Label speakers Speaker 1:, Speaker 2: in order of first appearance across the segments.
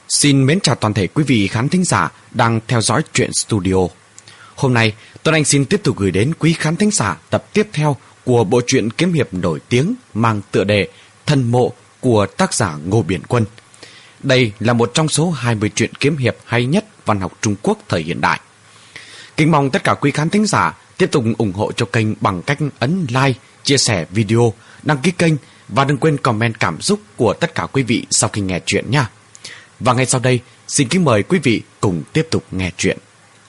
Speaker 1: Xin mến chào toàn thể quý vị khán thính giả đang theo dõi Truyện Studio. Hôm nay, Tuấn Anh xin tiếp tục gửi đến quý khán thính giả tập tiếp theo của bộ truyện kiếm hiệp nổi tiếng mang tựa đề Thân Mộ của tác giả Ngô Biển Quân. Đây là một trong số 20 truyện kiếm hiệp hay nhất văn học Trung Quốc thời hiện đại. Kính mong tất cả quý khán thính giả tiếp tục ủng hộ cho kênh bằng cách ấn like, chia sẻ video, đăng ký kênh và đừng quên comment cảm xúc của tất cả quý vị sau khi nghe truyện nha. Và ngay sau đây, xin kính mời quý vị cùng tiếp tục nghe truyện.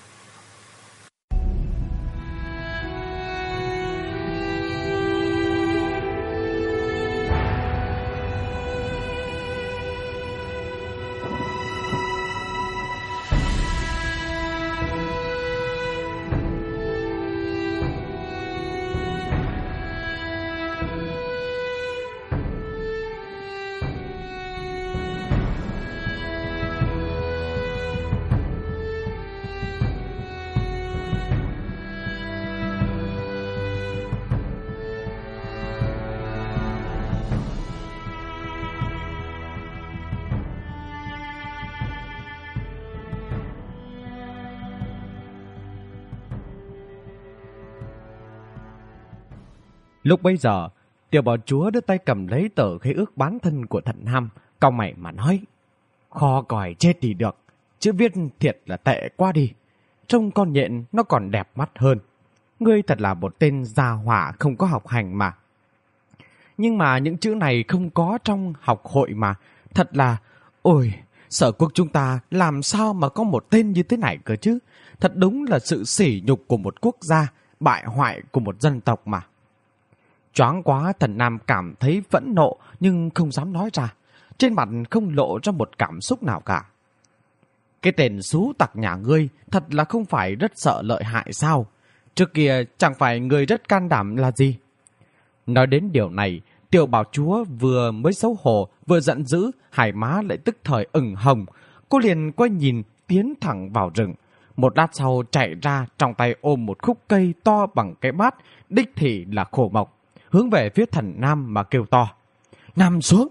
Speaker 2: Lúc bấy giờ, Tiểu Bảo Chúa đưa tay cầm lấy tờ khế ước bán thân của Thần Nam, cau mày mà nói: "Kho còi chết thì được, chữ viết thiệt là tệ quá đi. Trông con nhện nó còn đẹp mắt hơn. Ngươi thật là một tên gia hỏa không có học hành mà. Nhưng mà những chữ này không có trong học hội mà. Thật là, ôi, Sở Quốc chúng ta làm sao mà có một tên như thế này cơ chứ? Thật đúng là sự sỉ nhục của một quốc gia, bại hoại của một dân tộc mà." Choáng quá, Thần Nam cảm thấy phẫn nộ nhưng không dám nói ra. Trên mặt không lộ ra một cảm xúc nào cả. "Cái tên xú tặc nhà ngươi thật là không phải rất sợ lợi hại sao? Trước kia chẳng phải ngươi rất can đảm là gì?" Nói đến điều này, Tiểu Bảo Chúa vừa mới xấu hổ vừa giận dữ, hai má lại tức thời ửng hồng. Cô liền quay nhìn tiến thẳng vào rừng. Một lát sau chạy ra, trong tay ôm một khúc cây to bằng cái bát, đích thị là khổ mộc, hướng về phía Thần Nam mà kêu to: "Nằm xuống!"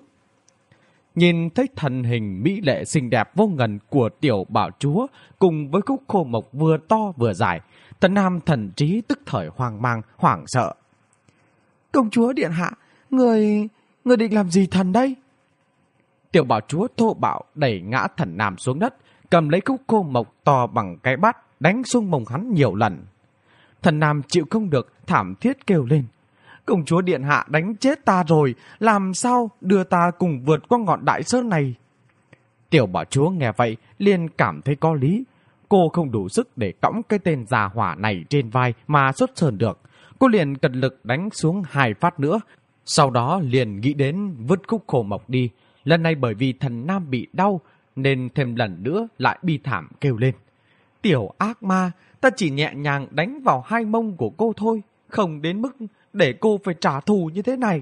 Speaker 2: Nhìn thấy thân hình mỹ lệ xinh đẹp vô ngần của Tiểu Bảo Chúa cùng với khúc khô mộc vừa to vừa dài, Thần Nam thần trí tức thời hoang mang, hoảng sợ. "Công chúa điện hạ, người định làm gì thần đây?" Tiểu Bảo Chúa thô bạo đẩy ngã Thần Nam xuống đất, cầm lấy khúc khô mộc to bằng cái bát đánh xuống mông hắn nhiều lần. Thần Nam chịu không được, thảm thiết kêu lên: "Công chúa điện hạ đánh chết ta rồi, làm sao đưa ta cùng vượt qua ngọn đại sơn này?" Tiểu Bảo Chúa nghe vậy liền cảm thấy có lý. Cô không đủ sức để cõng cái tên già hỏa này trên vai mà xuất sơn được. Cô liền cật lực đánh xuống 2 phát nữa, sau đó liền nghĩ đến vứt khúc khổ mộc đi. Lần này bởi vì Thần Nam bị đau nên thêm lần nữa lại bi thảm kêu lên: "Tiểu ác ma, ta chỉ nhẹ nhàng đánh vào 2 mông của cô thôi, không đến mức để cô phải trả thù như thế này."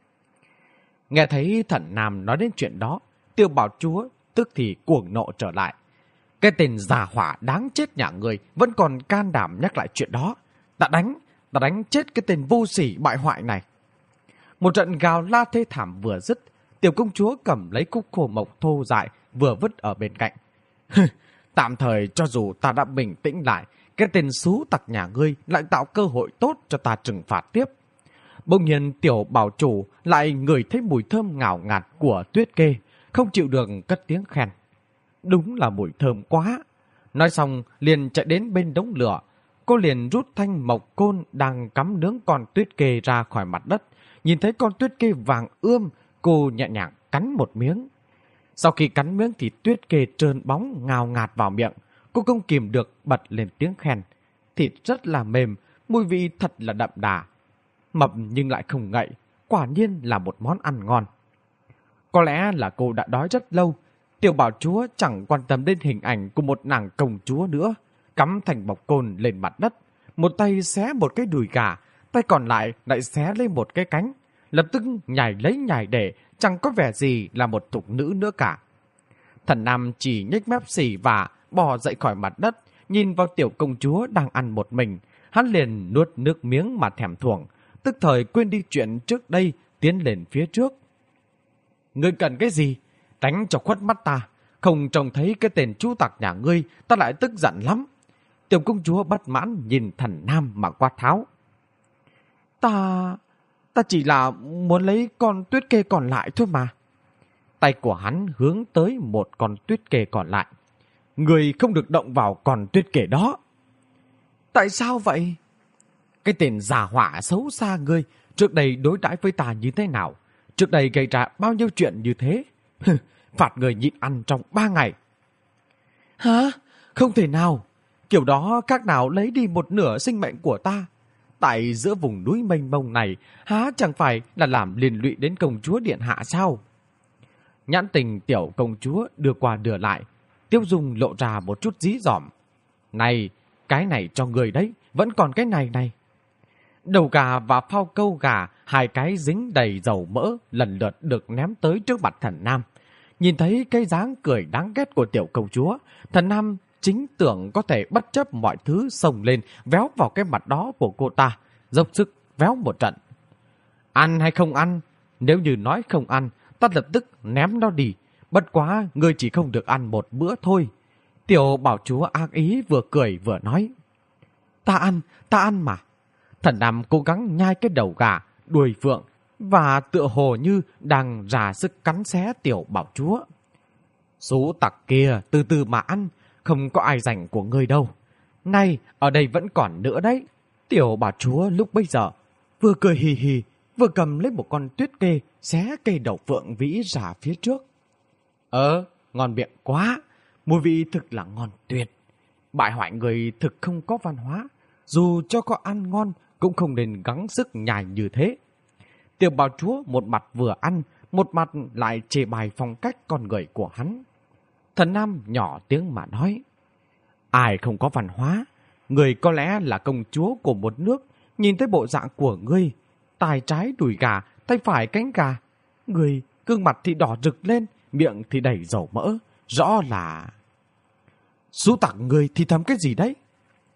Speaker 2: Nghe thấy Thần Nam nói đến chuyện đó, Tiểu Bảo Chúa tức thì cuồng nộ trở lại. "Cái tên già hỏa đáng chết nhà người vẫn còn can đảm nhắc lại chuyện đó. Ta đánh chết cái tên vô sỉ bại hoại này." Một trận gào la thê thảm vừa dứt, Tiểu Công Chúa cầm lấy khúc khổ mộc thô dại vừa vứt ở bên cạnh. "Tạm thời cho dù ta đã bình tĩnh lại, cái tên xú tặc nhà ngươi lại tạo cơ hội tốt cho ta trừng phạt tiếp." Bỗng nhiên Tiểu Bảo Chủ lại ngửi thấy mùi thơm ngào ngạt của Tuyết Kê, không chịu được cất tiếng khen: "Đúng là mùi thơm quá." Nói xong liền chạy đến bên đống lửa. Cô liền rút thanh mộc côn đang cắm nướng con Tuyết Kê ra khỏi mặt đất. Nhìn thấy con Tuyết Kê vàng ươm, cô nhẹ nhàng cắn một miếng. Sau khi cắn miếng thì Tuyết Kê trơn bóng ngào ngạt vào miệng. Cô không kìm được bật lên tiếng khen: "Thịt rất là mềm, mùi vị thật là đậm đà. Mập nhưng lại không ngậy, quả nhiên là một món ăn ngon." Có lẽ là cô đã đói rất lâu. Tiểu Bảo Chúa chẳng quan tâm đến hình ảnh của một nàng công chúa nữa, cắm thành bọc côn lên mặt đất, một tay xé một cái đùi gà, tay còn lại lại xé lên một cái cánh, lập tức nhảy lấy nhảy để, chẳng có vẻ gì là một thục nữ nữa cả. Thần Nam chỉ nhếch mép xỉ và bò dậy khỏi mặt đất, nhìn vào Tiểu Công Chúa đang ăn một mình, hắn liền nuốt nước miếng mà thèm thuồng, tức thời quên đi chuyện trước đây, tiến lên phía trước. "Ngươi cần cái gì? Đánh cho khuất mắt ta, Không trông thấy cái tên chú tặc nhà ngươi, ta lại tức giận lắm. Tiểu công chúa bất mãn nhìn Thần Nam mà quát tháo. Ta chỉ là muốn lấy con tuyết kê còn lại thôi mà. Tay của hắn hướng tới một con tuyết kê còn lại. Người không được động vào con tuyết kê đó. Tại sao vậy? Cái tên già họa xấu xa ngươi, trước đây đối đãi với ta như thế nào? Trước đây gây ra bao nhiêu chuyện như thế? Phạt người nhịn ăn trong 3 ngày. Hả? Không thể nào. Kiểu đó khác nào lấy đi một nửa sinh mệnh của ta. Tại giữa vùng núi mênh mông này, há chẳng phải là làm liên lụy đến công chúa điện hạ sao? Nhãn tình tiểu công chúa đưa qua đưa lại, Tiêu Dung lộ ra một chút dí dỏm. Này, cái này cho người đấy, vẫn còn cái này này. Đầu gà và phao câu gà, 2 cái dính đầy dầu mỡ, lần lượt được ném tới trước mặt Thần Nam. Nhìn thấy cái dáng cười đáng ghét của tiểu công chúa, Thần Nam chính tưởng có thể bất chấp mọi thứ xông lên véo vào cái mặt đó của cô ta, dốc sức véo một trận. Ăn hay không ăn? Nếu như nói không ăn, ta lập tức ném nó đi. Bất quá, ngươi chỉ không được ăn một bữa thôi. Tiểu bảo chúa ác ý vừa cười vừa nói. Ta ăn mà. Thần Nam cố gắng nhai cái đầu gà, đuôi phượng và tựa hồ như đang ra sức cắn xé tiểu bảo chúa. Số tặc kia từ từ mà ăn, không có ai rảnh của ngươi đâu. Này, ở đây vẫn còn nữa đấy. Tiểu bảo chúa lúc bây giờ vừa cười hì hì, vừa cầm lấy một con tuyết kê xé cây đầu phượng vĩ ra phía trước. Ngon miệng quá, mùi vị thực là ngon tuyệt. Bại hoại người thực không có văn hóa, dù cho có ăn ngon cũng không nên gắng sức nhai như thế. Tiểu bảo chúa một mặt vừa ăn, một mặt lại chê bài phong cách con người của hắn. Thần Nam nhỏ tiếng mà nói. Ai không có văn hóa? Người có lẽ là công chúa của một nước, nhìn thấy bộ dạng của ngươi, tay trái đùi gà, tay phải cánh gà. Người gương mặt thì đỏ rực lên, miệng thì đầy dầu mỡ, rõ là... Sú tặc người thì thầm cái gì đấy?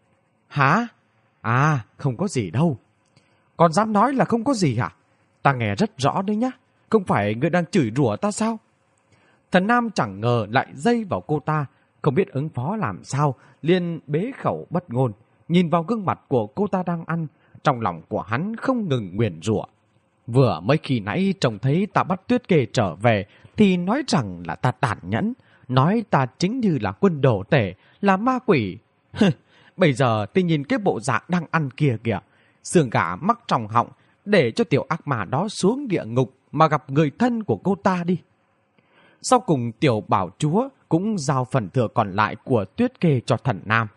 Speaker 2: Hả? À, không có gì đâu. Còn dám nói là không có gì hả? Ta nghe rất rõ đấy nhá. Không phải người đang chửi rủa ta sao? Thần Nam chẳng ngờ lại dây vào cô ta, không biết ứng phó làm sao, liền bế khẩu bất ngôn. Nhìn vào gương mặt của cô ta đang ăn, trong lòng của hắn không ngừng nguyền rủa. Vừa mới khi nãy trông thấy ta bắt tuyết kê trở về, thì nói rằng là ta tàn nhẫn, nói ta chính như là quân đồ tể, là ma quỷ. Bây giờ thì nhìn cái bộ dạng đang ăn kia kìa, xương gà mắc trong họng, để cho tiểu ác ma đó xuống địa ngục mà gặp người thân của cô ta đi. Sau cùng tiểu bảo chúa cũng giao phần thừa còn lại của tuyết kê cho Thần Nam.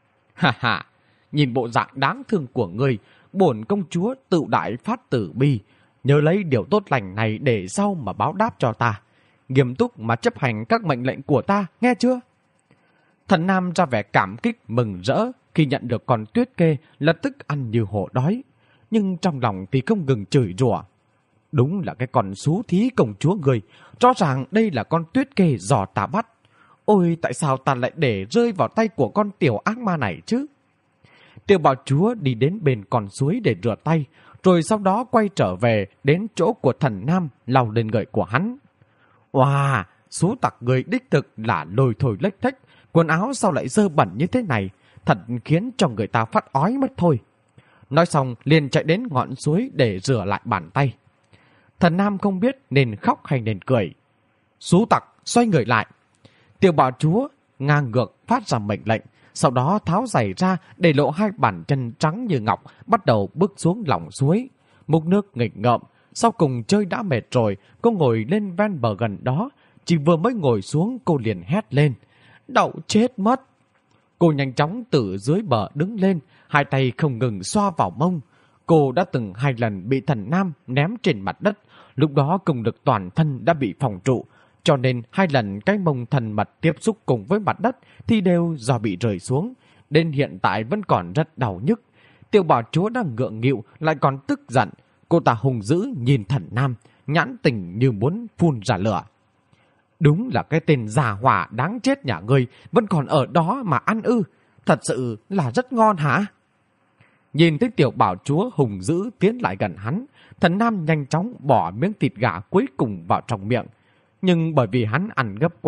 Speaker 2: Ha, nhìn bộ dạng đáng thương của ngươi, bổn công chúa tự đại phát tử bi, nhớ lấy điều tốt lành này để sau mà báo đáp cho ta. Nghiêm túc mà chấp hành các mệnh lệnh của ta, nghe chưa? Thần Nam ra vẻ cảm kích mừng rỡ khi nhận được con tuyết kê, lập tức ăn như hổ đói. Nhưng trong lòng thì không ngừng chửi rủa. Đúng là cái con xú thí công chúa người, rõ ràng đây là con tuyết kê do ta bắt. Ôi, tại sao ta lại để rơi vào tay của con tiểu ác ma này chứ? Tiểu bảo chúa đi đến bên con suối để rửa tay, rồi sau đó quay trở về đến chỗ của Thần Nam, lau lên người của hắn. Wow, số tặc người đích thực là lôi thôi lếch thếch, quần áo sao lại dơ bẩn như thế này, thật khiến cho người ta phát ói mất thôi. Nói xong liền chạy đến ngọn suối để rửa lại bàn tay. Thần Nam không biết nên khóc hay nên cười. Sú tặc xoay người lại. Tiểu bảo chúa ngang ngược phát ra mệnh lệnh, sau đó tháo giày ra để lộ 2 bàn chân trắng như ngọc, bắt đầu bước xuống lòng suối. Múc nước nghịch ngợm, sau cùng chơi đã mệt rồi, cô ngồi lên ven bờ gần đó. Chỉ vừa mới ngồi xuống cô liền hét lên. Đậu chết mất! Cô nhanh chóng từ dưới bờ đứng lên, 2 tay không ngừng xoa vào mông. Cô đã từng 2 lần bị Thần Nam ném trên mặt đất, lúc đó công lực toàn thân đã bị phòng trụ, cho nên 2 lần cái mông thần mật tiếp xúc cùng với mặt đất thì đều do bị rơi xuống, đến hiện tại vẫn còn rất đau nhức. Tiểu bảo chúa đang ngượng nghịu lại còn tức giận, cô ta hung dữ nhìn Thần Nam, nhãn tình như muốn phun ra lửa. Đúng là cái tên già hỏa đáng chết nhà ngươi vẫn còn ở đó mà ăn ư, thật sự là rất ngon hả? Nhìn thấy tiểu bảo chúa hùng dữ tiến lại gần hắn, Thần Nam nhanh chóng bỏ miếng thịt gà cuối cùng vào trong miệng. Nhưng bởi vì hắn ăn gấp quá,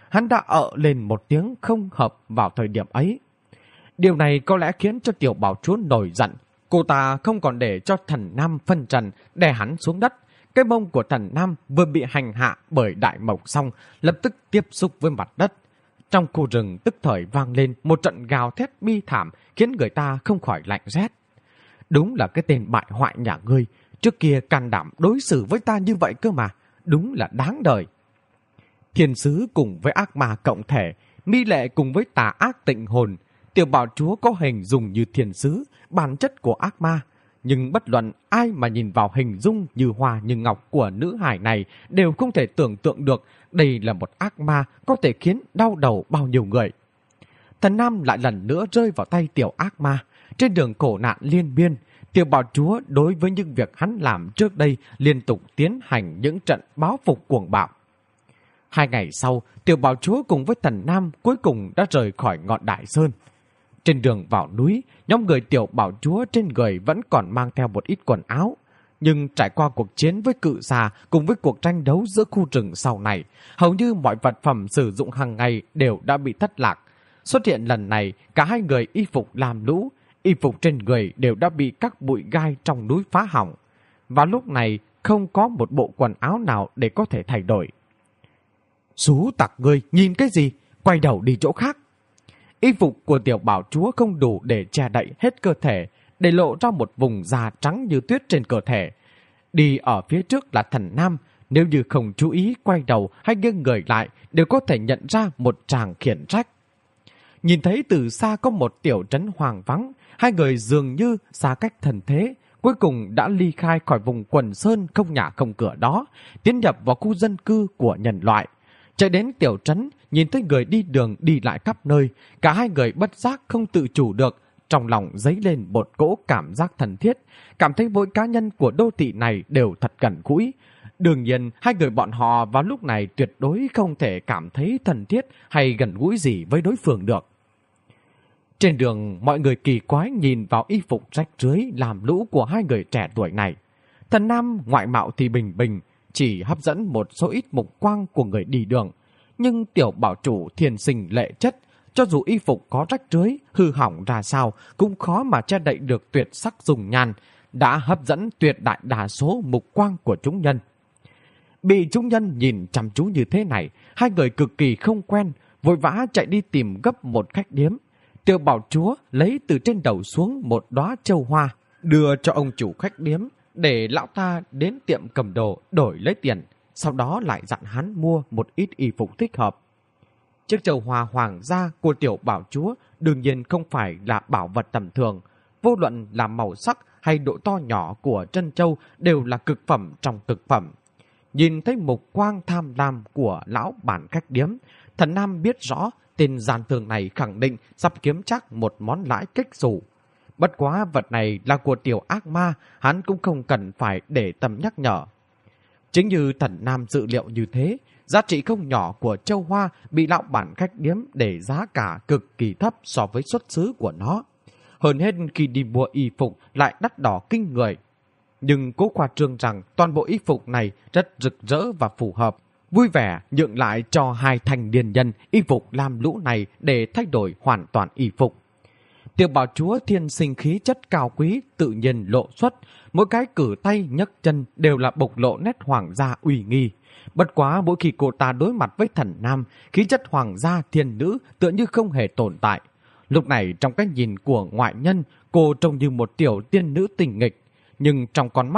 Speaker 2: hắn đã lên một tiếng không hợp vào thời điểm ấy. Điều này có lẽ khiến cho tiểu bảo chúa nổi giận. Cô ta không còn để cho thần nam phân trần đè hắn xuống đất. Cái mông của thần nam vừa bị hành hạ bởi đại mộc xong, lập tức tiếp xúc với mặt đất. Trong khu rừng tức thời vang lên một trận gào thét bi thảm, khiến người ta không khỏi lạnh rét. Đúng là cái tên bại hoại nhà ngươi, trước kia can đảm đối xử với ta như vậy cơ mà, đúng là đáng đời. Thiên sứ cùng với ác ma cộng thể, mi lệ cùng với tà ác tịnh hồn, tiểu bảo chúa có hình dung như thiên sứ, bản chất của ác ma. Nhưng bất luận ai mà nhìn vào hình dung như hoa như ngọc của nữ hài này đều không thể tưởng tượng được đây là một ác ma có thể khiến đau đầu bao nhiêu người. Thần nam lại lần nữa rơi vào tay tiểu ác ma. Trên đường khổ nạn liên biên, tiểu bảo chúa đối với những việc hắn làm trước đây liên tục tiến hành những trận báo phục cuồng bạo. 2 ngày sau, tiểu bảo chúa cùng với thần nam cuối cùng đã rời khỏi ngọn đại sơn. Trên đường vào núi, nhóm người tiểu bảo chúa trên người vẫn còn mang theo một ít quần áo. Nhưng trải qua cuộc chiến với cự xà cùng với cuộc tranh đấu giữa khu rừng sau này, hầu như mọi vật phẩm sử dụng hàng ngày đều đã bị thất lạc. Xuất hiện lần này, cả hai người y phục làm lũ, y phục trên người đều đã bị các bụi gai trong núi phá hỏng. Và lúc này không có một bộ quần áo nào để có thể thay đổi. Xú tặc ngươi, nhìn cái gì? Quay đầu đi chỗ khác. Y phục của tiểu bảo chúa không đủ để che đậy hết cơ thể, để lộ ra một vùng da trắng như tuyết trên cơ thể. Đi ở phía trước là thần nam, nếu như không chú ý quay đầu hay nghiêng người lại đều có thể nhận ra một tràng khiển trách. Nhìn thấy từ xa có một tiểu trấn hoang vắng, hai người dường như xa cách thần thế, cuối cùng đã ly khai khỏi vùng quần sơn không nhà không cửa đó, tiến nhập vào khu dân cư của nhân loại. Chạy đến tiểu trấn, nhìn thấy người đi đường đi lại khắp nơi, cả hai người bất giác không tự chủ được, trong lòng dấy lên một cỗ cảm giác thân thiết, cảm thấy mỗi cá nhân của đô thị này đều thật gần gũi. Đương nhiên, hai người bọn họ vào lúc này tuyệt đối không thể cảm thấy thân thiết hay gần gũi gì với đối phương được. Trên đường, mọi người kỳ quái nhìn vào y phục rách rưới làm lũ của hai người trẻ tuổi này. Thần nam ngoại mạo thì bình bình, chỉ hấp dẫn một số ít mục quang của người đi đường. Nhưng tiểu bảo chủ thiên sinh lệ chất, cho dù y phục có rách rưới, hư hỏng ra sao cũng khó mà che đậy được tuyệt sắc dùng nhan, đã hấp dẫn tuyệt đại đa số mục quang của chúng nhân. Bị chúng nhân nhìn chăm chú như thế này, hai người cực kỳ không quen, vội vã chạy đi tìm gấp một khách điếm. Tiểu bảo chúa lấy từ trên đầu xuống một đóa châu hoa, đưa cho ông chủ khách điếm để lão ta đến tiệm cầm đồ đổi lấy tiền, sau đó lại dặn hắn mua một ít y phục thích hợp. Chiếc châu hoa hoàng gia của tiểu bảo chúa đương nhiên không phải là bảo vật tầm thường, vô luận là màu sắc hay độ to nhỏ của trân châu đều là cực phẩm trong cực phẩm. Nhìn thấy mục quang tham lam của lão bản khách điếm, thần nam biết rõ tên gian thương này khẳng định sắp kiếm chắc một món lãi kích xù. Bất quá vật này là của tiểu ác ma, hắn cũng không cần phải để tâm nhắc nhở. Chính như thần nam dự liệu như thế, giá trị không nhỏ của châu hoa bị lão bản khách điếm để giá cả cực kỳ thấp so với xuất xứ của nó. Hơn hết khi đi mua y phục lại đắt đỏ kinh người. Nhưng cố khoa trương rằng toàn bộ y phục này rất rực rỡ và phù hợp, vui vẻ nhượng lại cho hai thành niên nhân y phục làm lũ này để thay đổi hoàn toàn y phục. Tiểu bảo chúa thiên sinh khí chất cao quý tự nhiên lộ xuất, mỗi cái cử tay nhấc chân đều là bộc lộ nét hoàng gia uy nghi. Bất quá mỗi khi cô ta đối mặt với thần nam, khí chất hoàng gia thiên nữ tựa như không hề tồn tại. Lúc này trong cái nhìn của ngoại nhân, cô trông như một tiểu tiên nữ tình nghịch, nhưng trong ánh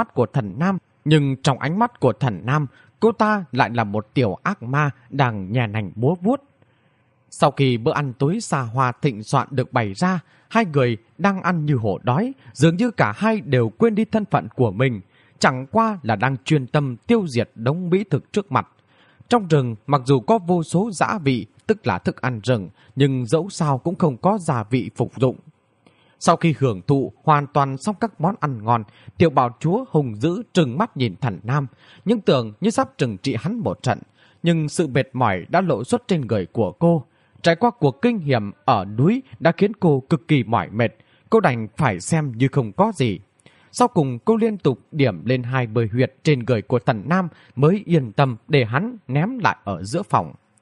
Speaker 2: mắt của thần nam, cô ta lại là một tiểu ác ma đang nhè nành múa vuốt. Sau khi bữa ăn tối xa hoa thịnh soạn được bày ra, hai người đang ăn như hổ đói, dường như cả hai đều quên đi thân phận của mình, chẳng qua là đang chuyên tâm tiêu diệt đống mỹ thực trước mặt. Trong rừng, mặc dù có vô số dã vị, tức là thức ăn rừng, nhưng dẫu sao cũng không có gia vị phục dụng. Sau khi hưởng thụ hoàn toàn xong các món ăn ngon, tiểu bảo chúa hùng dữ trừng mắt nhìn thần nam, nhưng tưởng như sắp trừng trị hắn một trận. Nhưng sự mệt mỏi đã lộ xuất trên người của cô. Trải qua cuộc kinh hiểm ở núi đã khiến cô cực kỳ mỏi mệt, cô đành phải xem như không có gì. Sau cùng cô liên tục điểm lên 20 huyệt trên người của thần nam mới yên tâm để hắn ném lại ở giữa phòng.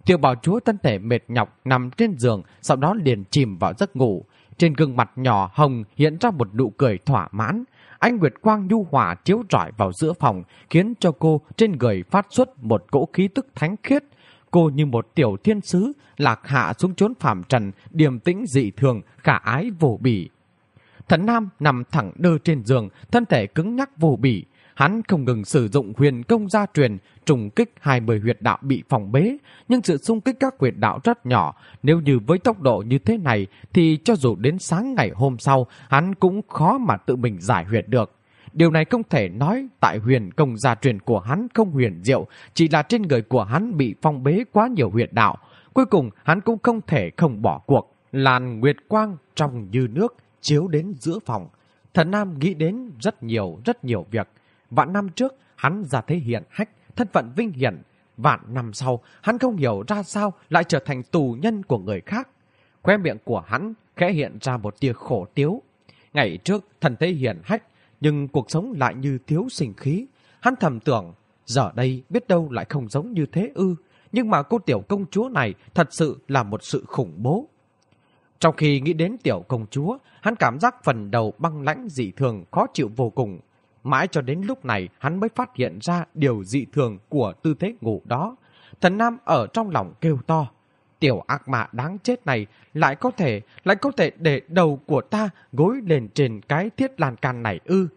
Speaker 2: Tiểu bảo chúa thân thể mệt nhọc nằm trên giường, sau đó liền chìm vào giấc ngủ. Trên gương mặt nhỏ hồng hiện ra một nụ cười thỏa mãn. Ánh nguyệt quang nhu hòa chiếu rọi vào giữa phòng, khiến cho cô trên người phát xuất một cỗ khí tức thánh khiết. Cô như một tiểu thiên sứ lạc hạ xuống chốn phàm trần, điềm tĩnh dị thường, khả ái vô bỉ. Thần Nam nằm thẳng đơ trên giường, thân thể cứng nhắc vô bỉ. Hắn không ngừng sử dụng huyền công gia truyền, trùng kích 20 huyệt đạo bị phòng bế, nhưng sự xung kích các huyệt đạo rất nhỏ. Nếu như với tốc độ như thế này thì cho dù đến sáng ngày hôm sau, hắn cũng khó mà tự mình giải huyệt được. Điều này không thể nói tại huyền công gia truyền của hắn không huyền diệu, chỉ là trên người của hắn bị phong bế quá nhiều huyệt đạo. Cuối cùng hắn cũng không thể không bỏ cuộc. Làn nguyệt quang trong như nước chiếu đến giữa phòng. Thần Nam nghĩ đến rất nhiều việc. Vạn năm trước hắn ra thế hiển hách, thân phận vinh hiển. Vạn năm sau hắn không hiểu ra sao lại trở thành tù nhân của người khác. Khóe miệng của hắn khẽ hiện ra một tia khổ tiếu. Ngày trước thần thế hiển hách, nhưng cuộc sống lại như thiếu sinh khí. Hắn thầm tưởng, giờ đây biết đâu lại không giống như thế ư. Nhưng mà cô tiểu công chúa này thật sự là một sự khủng bố. Trong khi nghĩ đến tiểu công chúa, hắn cảm giác phần đầu băng lãnh dị thường, khó chịu vô cùng. Mãi cho đến lúc này hắn mới phát hiện ra điều dị thường của tư thế ngủ đó. Thần Nam ở trong lòng kêu to. Tiểu ác ma đáng chết này lại có thể để đầu của ta gối lên trên cái thiết lan can này ư.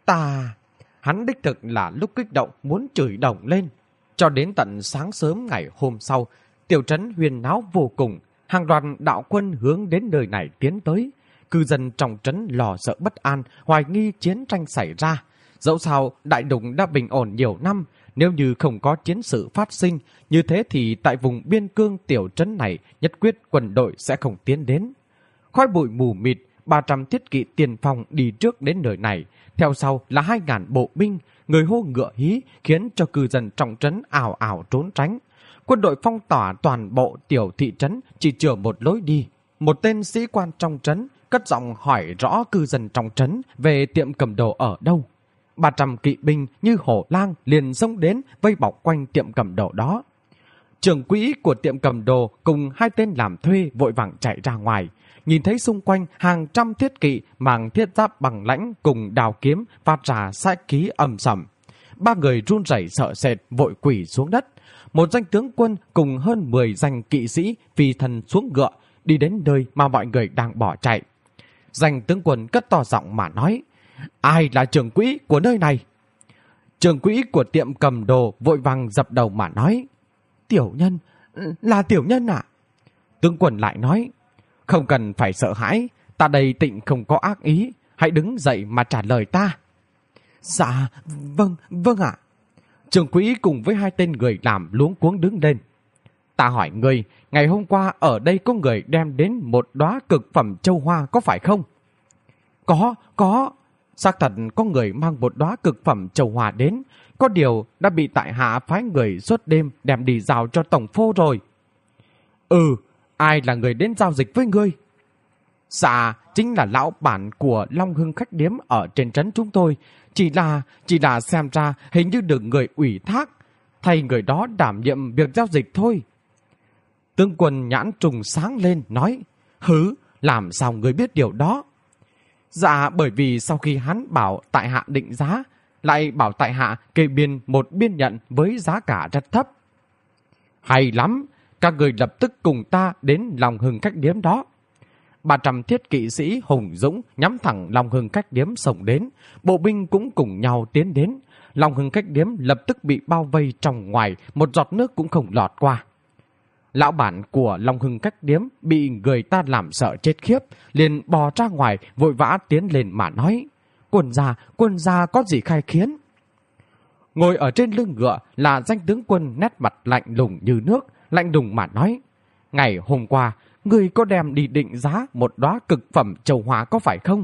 Speaker 2: Hắn đích thực là lúc kích động muốn chửi đồng lên. Cho đến tận sáng sớm ngày hôm sau, tiểu trấn huyên náo vô cùng. Hàng đoàn đạo quân hướng đến nơi này tiến tới. Cư dân trong trấn lo sợ bất an, hoài nghi chiến tranh xảy ra. Dẫu sao, đại đụng đã bình ổn nhiều năm. Nếu như không có chiến sự phát sinh, như thế thì tại vùng biên cương tiểu trấn này nhất quyết quân đội sẽ không tiến đến. Khói bụi mù mịt, 300 thiết kỵ tiền phong đi trước đến nơi này. Theo sau là 2.000 bộ binh, người hô ngựa hí khiến cho cư dân trong trấn ảo ảo trốn tránh. Quân đội phong tỏa toàn bộ tiểu thị trấn chỉ chừa một lối đi. Một tên sĩ quan trong trấn cất giọng hỏi rõ cư dân trong trấn về tiệm cầm đồ ở đâu. 300 kỵ binh như hổ lang liền xông đến vây bọc quanh tiệm cầm đồ đó. Trưởng quỹ của tiệm cầm đồ cùng 2 tên làm thuê vội vàng chạy ra ngoài. Nhìn thấy xung quanh hàng trăm thiết kỵ mang thiết giáp bằng lãnh cùng đào kiếm phát ra sát khí âm sầm. 3 người run rẩy sợ sệt vội quỳ xuống đất. Một danh tướng quân cùng hơn 10 danh kỵ sĩ phi thần xuống ngựa đi đến nơi mà mọi người đang bỏ chạy. Danh tướng quân cất to giọng mà nói: Ai là trưởng quỹ của nơi này? Trưởng quỹ của tiệm cầm đồ vội vàng dập đầu mà nói: Tiểu nhân, là tiểu nhân ạ. Tướng quân lại nói: Không cần phải sợ hãi, ta đây tịnh không có ác ý, hãy đứng dậy mà trả lời ta. Dạ, vâng ạ. Trưởng quỹ cùng với 2 tên người làm luống cuống đứng lên. Ta hỏi người, ngày hôm qua ở đây có người đem đến một đóa cực phẩm châu hoa có phải không? Có. Xác thật có người mang một đóa cực phẩm châu hoa đến, có điều đã bị tại hạ phái người suốt đêm đem đi giao cho tổng phô rồi. Ai là người đến giao dịch với ngươi? Dạ, chính là lão bản của Long Hưng khách điếm ở trên trấn chúng tôi. Chỉ là xem ra hình như được người ủy thác, thay người đó đảm nhiệm việc giao dịch thôi. Tướng quân nhãn trùng sáng lên nói: Hứ, làm sao người biết điều đó? Dạ, bởi vì sau khi hắn bảo tại hạ định giá, lại bảo tại hạ kê biên một biên nhận với giá cả rất thấp. Hay lắm, các người lập tức cùng ta đến Long Hưng khách điếm đó. 300 thiết kỵ sĩ hùng dũng nhắm thẳng Long Hưng khách điếm xông đến, bộ binh cũng cùng nhau tiến đến. Long Hưng khách điếm lập tức bị bao vây trong ngoài, một giọt nước cũng không lọt qua. Lão bản của Long Hưng khách điếm bị người ta làm sợ chết khiếp, liền bò ra ngoài vội vã tiến lên mà nói: Quân gia có gì khai khiến? Ngồi ở trên lưng ngựa là danh tướng quân nét mặt lạnh lùng như nước, lạnh lùng mà nói: Ngày hôm qua, người có đem đi định giá một đóa cực phẩm châu hoa có phải không?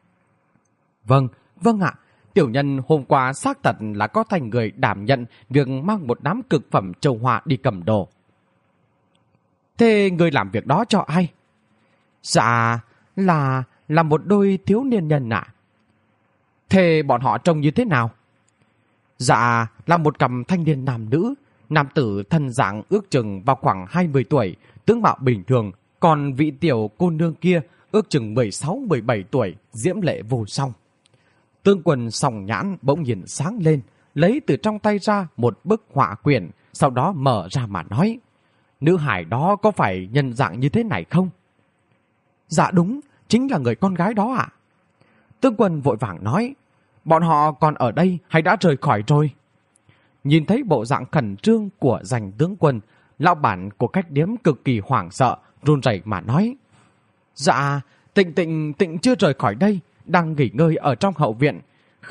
Speaker 2: Vâng ạ. Tiểu nhân hôm qua xác thật là có thành người đảm nhận việc mang một đám cực phẩm châu hoa đi cầm đồ. Thế người làm việc đó cho ai? Dạ, là một đôi thiếu niên nhân ạ. Thế bọn họ trông như thế nào? Dạ, là một cặp thanh niên nam nữ. Nam tử thân dạng ước chừng vào khoảng 20 tuổi, tướng mạo bình thường, còn vị tiểu cô nương kia ước chừng 16-17 tuổi, diễm lệ vô song. Tướng Quân sòng nhãn bỗng nhìn sáng lên, lấy từ trong tay ra một bức họa quyển, sau đó mở ra mà nói: nữ hải đó có phải nhân dạng như thế này không? Dạ đúng, chính là người con gái đó ạ. Tướng Quân vội vàng nói: bọn họ còn ở đây hay đã rời khỏi rồi? Nhìn thấy bộ dạng khẩn trương của Dành tướng quân, lão bản của khách điếm cực kỳ hoảng sợ, run rẩy mà nói: dạ, Tịnh chưa rời khỏi đây, đang nghỉ ngơi ở trong hậu viện.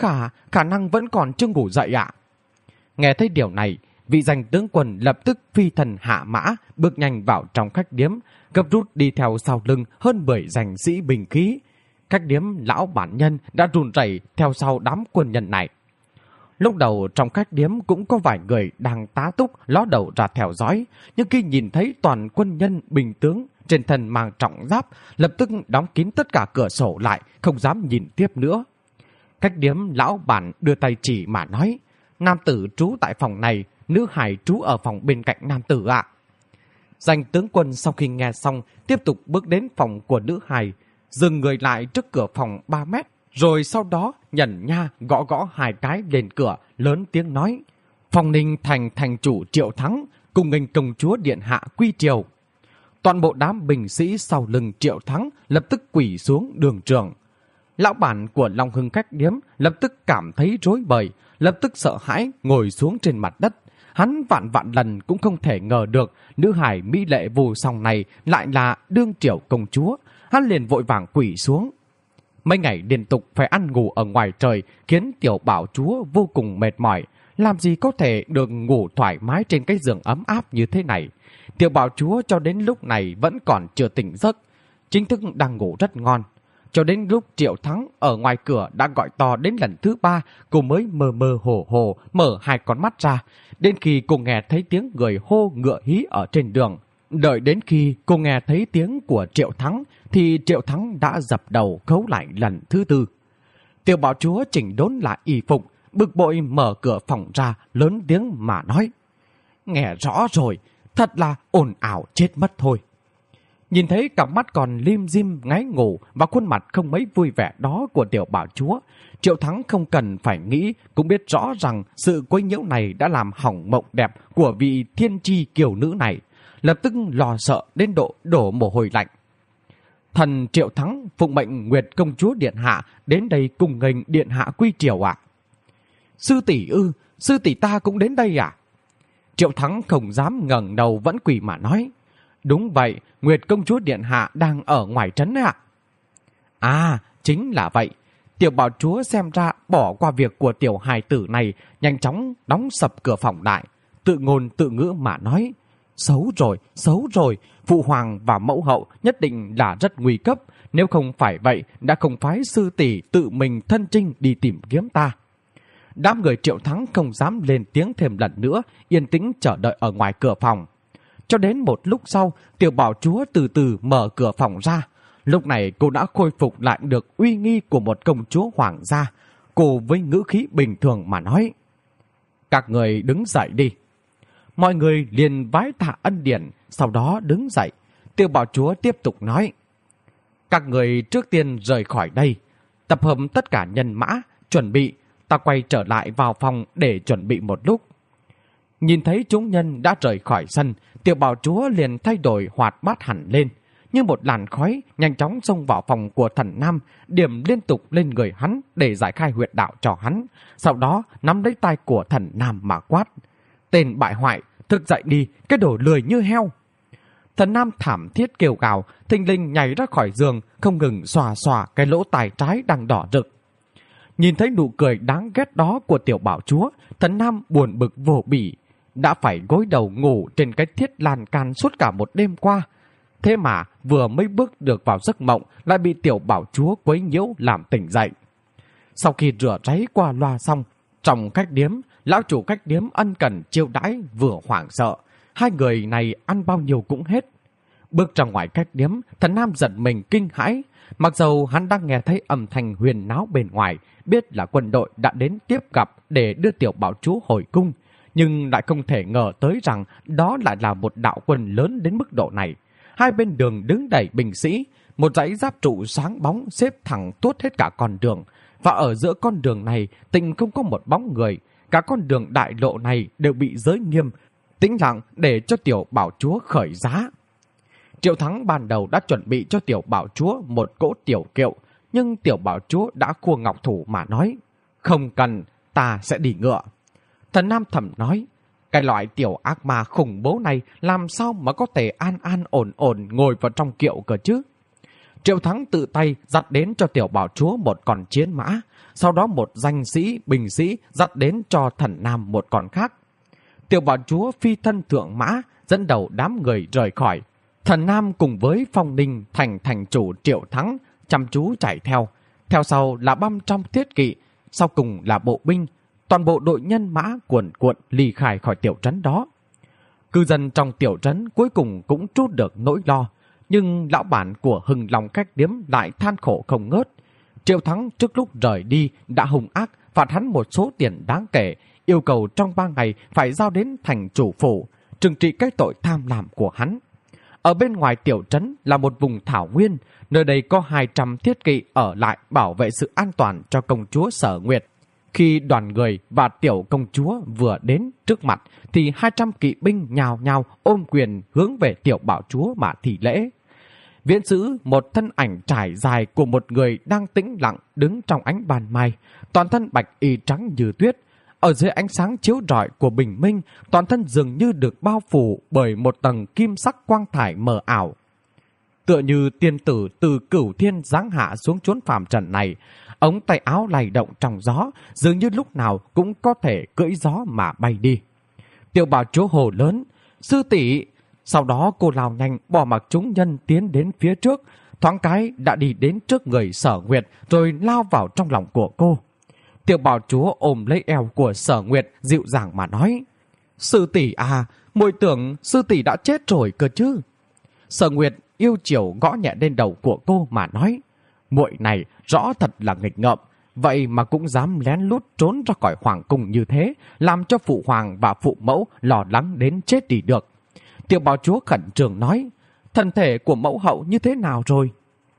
Speaker 2: Khả năng vẫn còn chưa ngủ dậy ạ. Nghe thấy điều này, vị Dành tướng quân lập tức phi thần hạ mã, bước nhanh vào trong khách điếm, gấp rút đi theo sau lưng hơn 10 danh sĩ binh khí. Khách điếm lão bản nhân đã run rẩy theo sau đám quân nhân này. Lúc đầu trong khách điếm cũng có vài người đang tá túc ló đầu ra theo dõi, nhưng khi nhìn thấy toàn quân nhân bình tướng trên thân mang trọng giáp, lập tức đóng kín tất cả cửa sổ lại, không dám nhìn tiếp nữa. Khách điếm lão bản đưa tay chỉ mà nói: nam tử trú tại phòng này, nữ hài trú ở phòng bên cạnh nam tử ạ. Dành tướng quân sau khi nghe xong tiếp tục bước đến phòng của nữ hài, dừng người lại trước cửa phòng 3 mét, rồi sau đó nhẩn nha gõ gõ 2 cái lên cửa, lớn tiếng nói: Phong Ninh thành thành chủ Triệu Thắng cùng nghênh công chúa điện hạ quy triều. Toàn bộ đám binh sĩ sau lưng Triệu Thắng lập tức quỳ xuống đường trường. Lão bản của Long Hưng khách điếm lập tức cảm thấy rối bời, lập tức sợ hãi ngồi xuống trên mặt đất. Hắn vạn lần cũng không thể ngờ được nữ hài mỹ lệ vô song này lại là đương triều công chúa. Hắn liền vội vàng quỳ xuống. Mấy ngày liên tục phải ăn ngủ ở ngoài trời khiến tiểu bảo chúa vô cùng mệt mỏi. Làm gì có thể được ngủ thoải mái trên cái giường ấm áp như thế này. Tiểu bảo chúa cho đến lúc này vẫn còn chưa tỉnh giấc, chính thức đang ngủ rất ngon. Cho đến lúc Triệu Thắng ở ngoài cửa đã gọi to đến lần thứ 3, cô mới mơ mơ hồ mở 2 con mắt ra. Đến khi cô nghe thấy tiếng người hô ngựa hí ở trên đường. Đợi đến khi cô nghe thấy tiếng của Triệu Thắng thì Triệu Thắng đã dập đầu khấu lại lần thứ 4. Tiểu bảo chúa chỉnh đốn lại y phục, bực bội mở cửa phòng ra, lớn tiếng mà nói: nghe rõ rồi, thật là ồn ào chết mất thôi. Nhìn thấy cặp mắt còn lim dim ngáy ngủ và khuôn mặt không mấy vui vẻ đó của tiểu bảo chúa, Triệu Thắng không cần phải nghĩ cũng biết rõ rằng sự quấy nhiễu này đã làm hỏng mộng đẹp của vị thiên tri kiều nữ này, lập tức lo sợ đến độ đổ mồ hôi lạnh. Thần Triệu Thắng phụng mệnh Nguyệt công chúa điện hạ đến đây cùng nghênh điện hạ quy triều ạ. Sư tỷ ư? Sư tỷ ta cũng đến đây à? Triệu Thắng không dám ngẩng đầu vẫn quỳ mà nói: đúng vậy, Nguyệt công chúa điện hạ đang ở ngoài trấn ạ. À, chính là vậy. Tiểu bảo chúa xem ra bỏ qua việc của tiểu hài tử này, nhanh chóng đóng sập cửa phòng lại, tự ngôn tự ngữ mà nói: xấu rồi, phụ hoàng và mẫu hậu nhất định là rất nguy cấp, nếu không phải vậy đã không phái sư tỷ tự mình thân chinh đi tìm kiếm ta. Đám người Triệu Thắng không dám lên tiếng thêm lần nữa, yên tĩnh chờ đợi ở ngoài cửa phòng. Cho đến một lúc sau, tiểu bảo chúa từ từ mở cửa phòng ra. Lúc này cô đã khôi phục lại được uy nghi của một công chúa hoàng gia. Cô với ngữ khí bình thường mà nói: các người đứng dậy đi. Mọi người liền vái tạ ân điển, sau đó đứng dậy. Tiểu bảo chúa tiếp tục nói: các người trước tiên rời khỏi đây, tập hợp tất cả nhân mã, chuẩn bị, ta quay trở lại vào phòng để chuẩn bị một lúc. Nhìn thấy chúng nhân đã rời khỏi sân, tiểu bảo chúa liền thay đổi hoạt bát hẳn lên, như một làn khói nhanh chóng xông vào phòng của thần Nam, điểm liên tục lên người hắn để giải khai huyệt đạo cho hắn, sau đó nắm lấy tay của thần Nam mà quát: tên bại hoại, thức dậy đi, cái đồ lười như heo. Thần Nam thảm thiết kêu gào, thình lình nhảy ra khỏi giường, không ngừng xòa xòa cái lỗ tai trái đang đỏ rực. Nhìn thấy nụ cười đáng ghét đó của tiểu bảo chúa, thần Nam buồn bực vô bỉ, đã phải gối đầu ngủ trên cái thiết lan can suốt cả một đêm qua. Thế mà vừa mới bước được vào giấc mộng lại bị tiểu bảo chúa quấy nhiễu làm tỉnh dậy. Sau khi rửa ráy qua loa xong, trong khách điếm, lão chủ khách điếm ân cần chiêu đãi vừa hoảng sợ. 2 người này ăn bao nhiêu cũng hết. Bước ra ngoài khách điếm, thần Nam giật mình kinh hãi. Mặc dầu hắn đang nghe thấy âm thanh huyền náo bên ngoài, biết là quân đội đã đến tiếp gặp để đưa tiểu bảo chúa hồi cung, nhưng lại không thể ngờ tới rằng đó lại là một đạo quân lớn đến mức độ này. Hai bên đường đứng đầy binh sĩ, một dãy giáp trụ sáng bóng xếp thẳng tuốt hết cả con đường, và ở giữa con đường này tịnh không có một bóng người. Cả con đường đại lộ này đều bị giới nghiêm, tĩnh lặng để cho tiểu bảo chúa khởi giá. Triệu Thắng ban đầu đã chuẩn bị cho tiểu bảo chúa một cỗ tiểu kiệu, nhưng tiểu bảo chúa đã khua ngọc thủ mà nói, không cần, ta sẽ đi ngựa. Thần Nam thầm nói, cái loại tiểu ác ma khủng bố này làm sao mà có thể an an ổn ổn ngồi vào trong kiệu cơ chứ? Triệu Thắng tự tay dắt đến cho tiểu bảo chúa một con chiến mã, sau đó một danh sĩ, binh sĩ dắt đến cho thần Nam một con khác. Tiểu bảo chúa phi thân thượng mã, dẫn đầu đám người rời khỏi. Thần Nam cùng với Phong Ninh thành chủ Triệu Thắng chăm chú chạy theo. Theo sau là 300 thiết kỵ, sau cùng là bộ binh. Toàn bộ đội nhân mã cuồn cuộn ly khai khỏi tiểu trấn đó. Cư dân trong tiểu trấn cuối cùng cũng trút được nỗi lo, nhưng lão bản của Hưng Long Khách Điếm lại than khổ không ngớt. Triệu Thắng trước lúc rời đi đã hung ác phạt hắn một số tiền đáng kể, yêu cầu trong 3 ngày phải giao đến thành chủ phủ, trừng trị cái tội tham lam của hắn. Ở bên ngoài tiểu trấn là một vùng thảo nguyên, nơi đây có 200 thiết kỵ ở lại bảo vệ sự an toàn cho công chúa Sở Nguyệt. Khi đoàn người và tiểu công chúa vừa đến trước mặt, thì 200 kỵ binh nhào nhào ôm quyền hướng về tiểu bảo chúa mà thi lễ. Viễn giữ một thân ảnh trải dài của một người đang tĩnh lặng đứng trong ánh ban mai, toàn thân bạch y trắng như tuyết. Ở dưới ánh sáng chiếu rọi của bình minh, toàn thân dường như được bao phủ bởi một tầng kim sắc quang thải mờ ảo. Tựa như tiên tử từ cửu thiên giáng hạ xuống chốn phàm trần này, ống tay áo lay động trong gió, dường như lúc nào cũng có thể cưỡi gió mà bay đi. Tiểu bảo chúa hồ lớn, sư tỷ. Sau đó cô lao nhanh bỏ mặc chúng nhân tiến đến phía trước, thoáng cái đã đi đến trước người Sở Nguyệt rồi lao vào trong lòng của cô. Tiểu bảo chúa ôm lấy eo của Sở Nguyệt dịu dàng mà nói, sư tỷ à, muội tưởng sư tỷ đã chết rồi cơ chứ. Sở Nguyệt yêu chiều gõ nhẹ lên đầu của cô mà nói, muội này rõ thật là nghịch ngợm, vậy mà cũng dám lén lút trốn ra khỏi hoàng cung như thế, làm cho phụ hoàng và phụ mẫu lo lắng đến chết đi được. Tiểu bảo chúa khẩn trương nói, thân thể của mẫu hậu như thế nào rồi?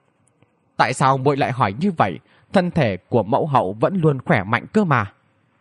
Speaker 2: Tại sao muội lại hỏi như vậy? Thân thể của mẫu hậu vẫn luôn khỏe mạnh cơ mà.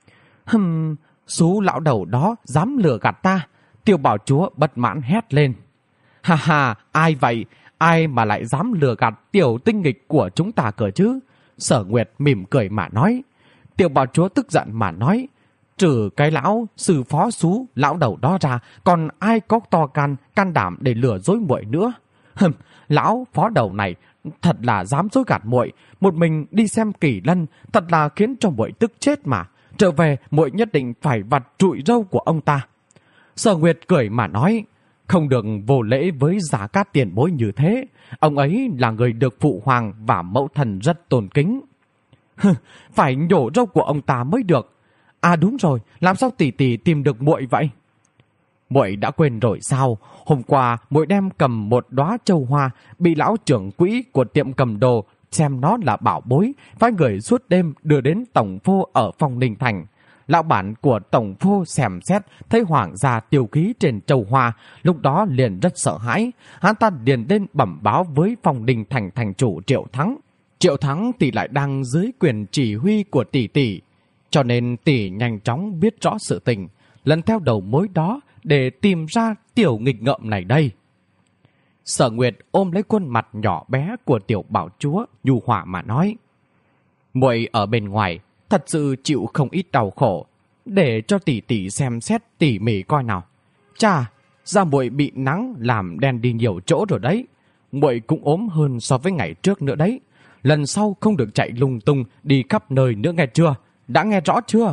Speaker 2: Sú lão đầu đó dám lừa gạt ta. Tiểu bảo chúa bất mãn hét lên. Ha ha, ai vậy? Ai mà lại dám lừa gạt tiểu tinh nghịch của chúng ta cơ chứ? Sở Nguyệt mỉm cười mà nói. Tiểu bảo chúa tức giận mà nói, trừ cái lão sư phó Sú lão đầu đó ra, còn ai có to can đảm để lừa dối muội nữa? Lão phó đầu này thật là dám dối gạt muội, một mình đi xem Kỳ Lân, thật là khiến cho muội tức chết mà. Trở về muội nhất định phải vặt trụi râu của ông ta. Sở Nguyệt cười mà nói, không được vô lễ với Giả Cát tiền bối như thế. Ông ấy là người được phụ hoàng và mẫu thần rất tôn kính. Phải nhổ râu của ông ta mới được. À đúng rồi, làm sao tỷ tỷ tìm được muội vậy? Muội đã quên rồi sao? Hôm qua muội đem cầm một đóa châu hoa, bị lão trưởng quỹ của tiệm cầm đồ xem nó là bảo bối, phái người suốt đêm đưa đến tổng phô ở Phong Ninh Thành. Lão bản của tổng phô xem xét thấy hoàng gia tiêu ký trên châu hoa, lúc đó liền rất sợ hãi. Hắn ta liền lên bẩm báo với Phong Ninh Thành thành chủ Triệu Thắng. Triệu Thắng thì lại đang dưới quyền chỉ huy của tỷ tỷ, cho nên tỷ nhanh chóng biết rõ sự tình, lần theo đầu mối đó để tìm ra tiểu nghịch ngợm này đây. Sở Nguyệt ôm lấy khuôn mặt nhỏ bé của tiểu bảo chúa, nhu hòa mà nói, muội ở bên ngoài thật sự chịu không ít đau khổ, để cho tỷ tỷ xem xét tỉ mỉ coi nào. Chà, da muội bị nắng làm đen đi nhiều chỗ rồi đấy. Muội cũng ốm hơn so với ngày trước nữa đấy. Lần sau không được chạy lung tung đi khắp nơi nữa nghe chưa? Đã nghe rõ chưa?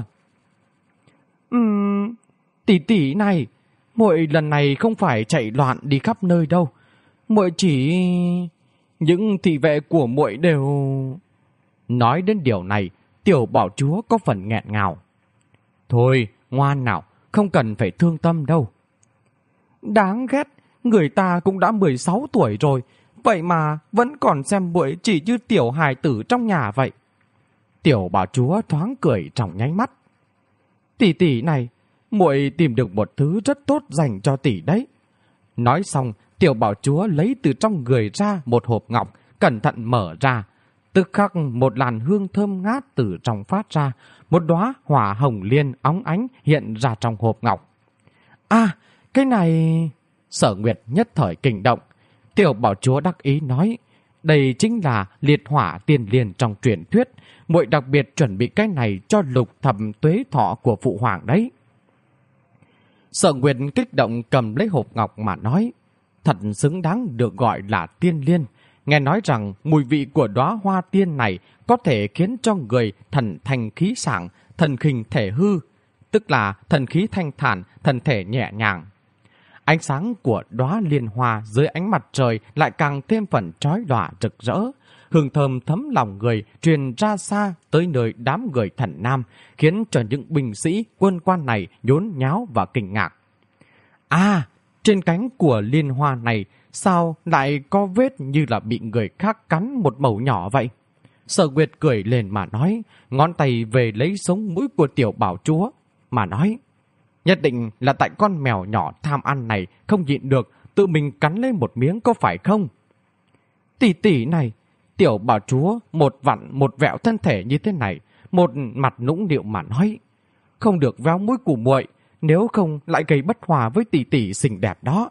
Speaker 2: Tỷ tỷ này, muội lần này không phải chạy loạn đi khắp nơi đâu. Muội chỉ... những thị vệ của muội đều... Nói đến điều này, tiểu bảo chúa có phần nghẹn ngào. Thôi, ngoan nào, không cần phải thương tâm đâu. Đáng ghét, người ta cũng đã 16 tuổi rồi, vậy mà vẫn còn xem muội chỉ như tiểu hài tử trong nhà vậy. Tiểu bảo chúa thoáng cười trong nháy mắt. Tỷ tỷ này, muội tìm được một thứ rất tốt dành cho tỷ đấy. Nói xong, tiểu bảo chúa lấy từ trong người ra một hộp ngọc, cẩn thận mở ra. Tức khắc một làn hương thơm ngát từ trong phát ra, một đóa hỏa hồng liên óng ánh hiện ra trong hộp ngọc. À, cái này... Sở Nguyệt nhất thời kinh động. Tiểu bảo chúa đắc ý nói, đây chính là liệt hỏa tiên liên trong truyền thuyết, muội đặc biệt chuẩn bị cái này cho lục thập tuế thọ của phụ hoàng đấy. Sở Nguyệt kích động cầm lấy hộp ngọc mà nói, thật xứng đáng được gọi là tiên liên. Nghe nói rằng mùi vị của đóa hoa tiên này có thể khiến cho người thần thanh khí sảng, thần khinh thể hư, tức là thần khí thanh thản, thần thể nhẹ nhàng. Ánh sáng của đóa liên hoa dưới ánh mặt trời lại càng thêm phần chói lòa rực rỡ. Hương thơm thấm lòng người truyền ra xa tới nơi đám người thần nam, khiến cho những binh sĩ quân quan này nhốn nháo và kinh ngạc. À, trên cánh của liên hoa này sao lại có vết như là bị người khác cắn một mẩu nhỏ vậy? Sở Nguyệt cười lên mà nói, ngón tay về lấy sống mũi của tiểu bảo chúa, mà nói, nhất định là tại con mèo nhỏ tham ăn này không nhịn được, tự mình cắn lên một miếng có phải không? Tỷ tỷ này, tiểu bảo chúa một vặn một vẹo thân thể như thế này, một mặt nũng nịu mà nói, không được véo mũi của muội, nếu không lại gây bất hòa với tỷ tỷ xinh đẹp đó.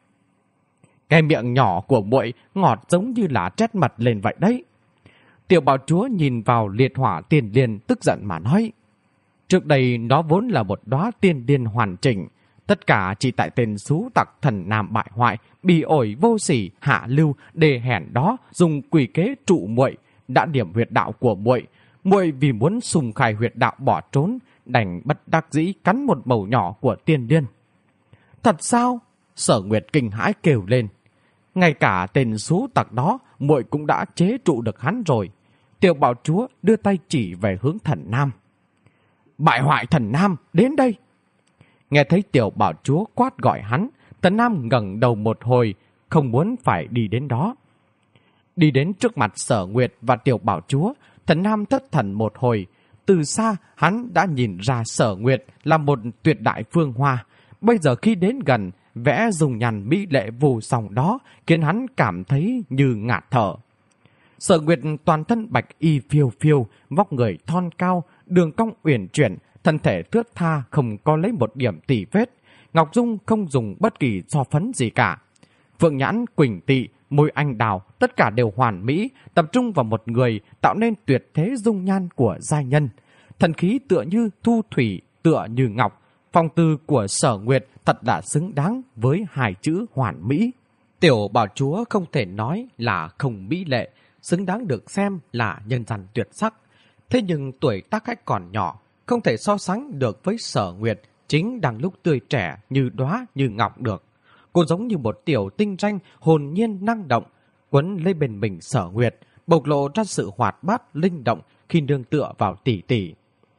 Speaker 2: Cái miệng nhỏ của muội ngọt giống như là trét mật lên vậy đấy. Tiểu bảo chúa nhìn vào liệt hỏa tiên liên tức giận mà nói, trước đây nó vốn là một đóa tiên liên hoàn chỉnh, tất cả chỉ tại tên xú tặc thần nam bại hoại, bỉ ổi vô sỉ, hạ lưu, đề hèn đó dùng quỷ kế trụ muội, đã điểm huyệt đạo của muội. Muội vì muốn xung khai huyệt đạo bỏ trốn, đành bất đắc dĩ cắn một mẩu nhỏ của tiên liên. Thật sao? Sở Nguyệt kinh hãi kêu lên. Ngay cả tên xú tặc đó, muội cũng đã chế trụ được hắn rồi. Tiểu bảo chúa đưa tay chỉ về hướng thần nam. Bại hoại thần nam, đến đây! Nghe thấy tiểu bảo chúa quát gọi hắn, thần nam ngẩng đầu một hồi, không muốn phải đi đến đó. Đi đến trước mặt Sở Nguyệt và tiểu bảo chúa, thần nam thất thần một hồi. Từ xa, hắn đã nhìn ra Sở Nguyệt là một tuyệt đại phương hoa. Bây giờ khi đến gần, vẽ dùng nhằn mỹ lệ vô song đó khiến hắn cảm thấy như ngạt thở. Sở Nguyệt toàn thân bạch y phiêu phiêu, vóc người thon cao, đường cong uyển chuyển, thân thể thướt tha không có lấy một điểm tỉ vết. Ngọc Dung không dùng bất kỳ so phấn gì cả. Phượng nhãn, quỳnh tị, môi anh đào, tất cả đều hoàn mỹ, tập trung vào một người tạo nên tuyệt thế dung nhan của giai nhân. Thần khí tựa như thu thủy, tựa như ngọc. Phong tư của Sở Nguyệt thật là xứng đáng với hai chữ hoàn mỹ. Tiểu bảo chúa không thể nói là không mỹ lệ, xứng đáng được xem là nhân gian tuyệt sắc. Thế nhưng tuổi tác khách còn nhỏ, không thể so sánh được với Sở Nguyệt chính đang lúc tươi trẻ như đóa như ngọc được. Cô giống như một tiểu tinh ranh hồn nhiên năng động, quấn lấy bên mình Sở Nguyệt, bộc lộ ra sự hoạt bát linh động khi nương tựa vào tỷ tỷ.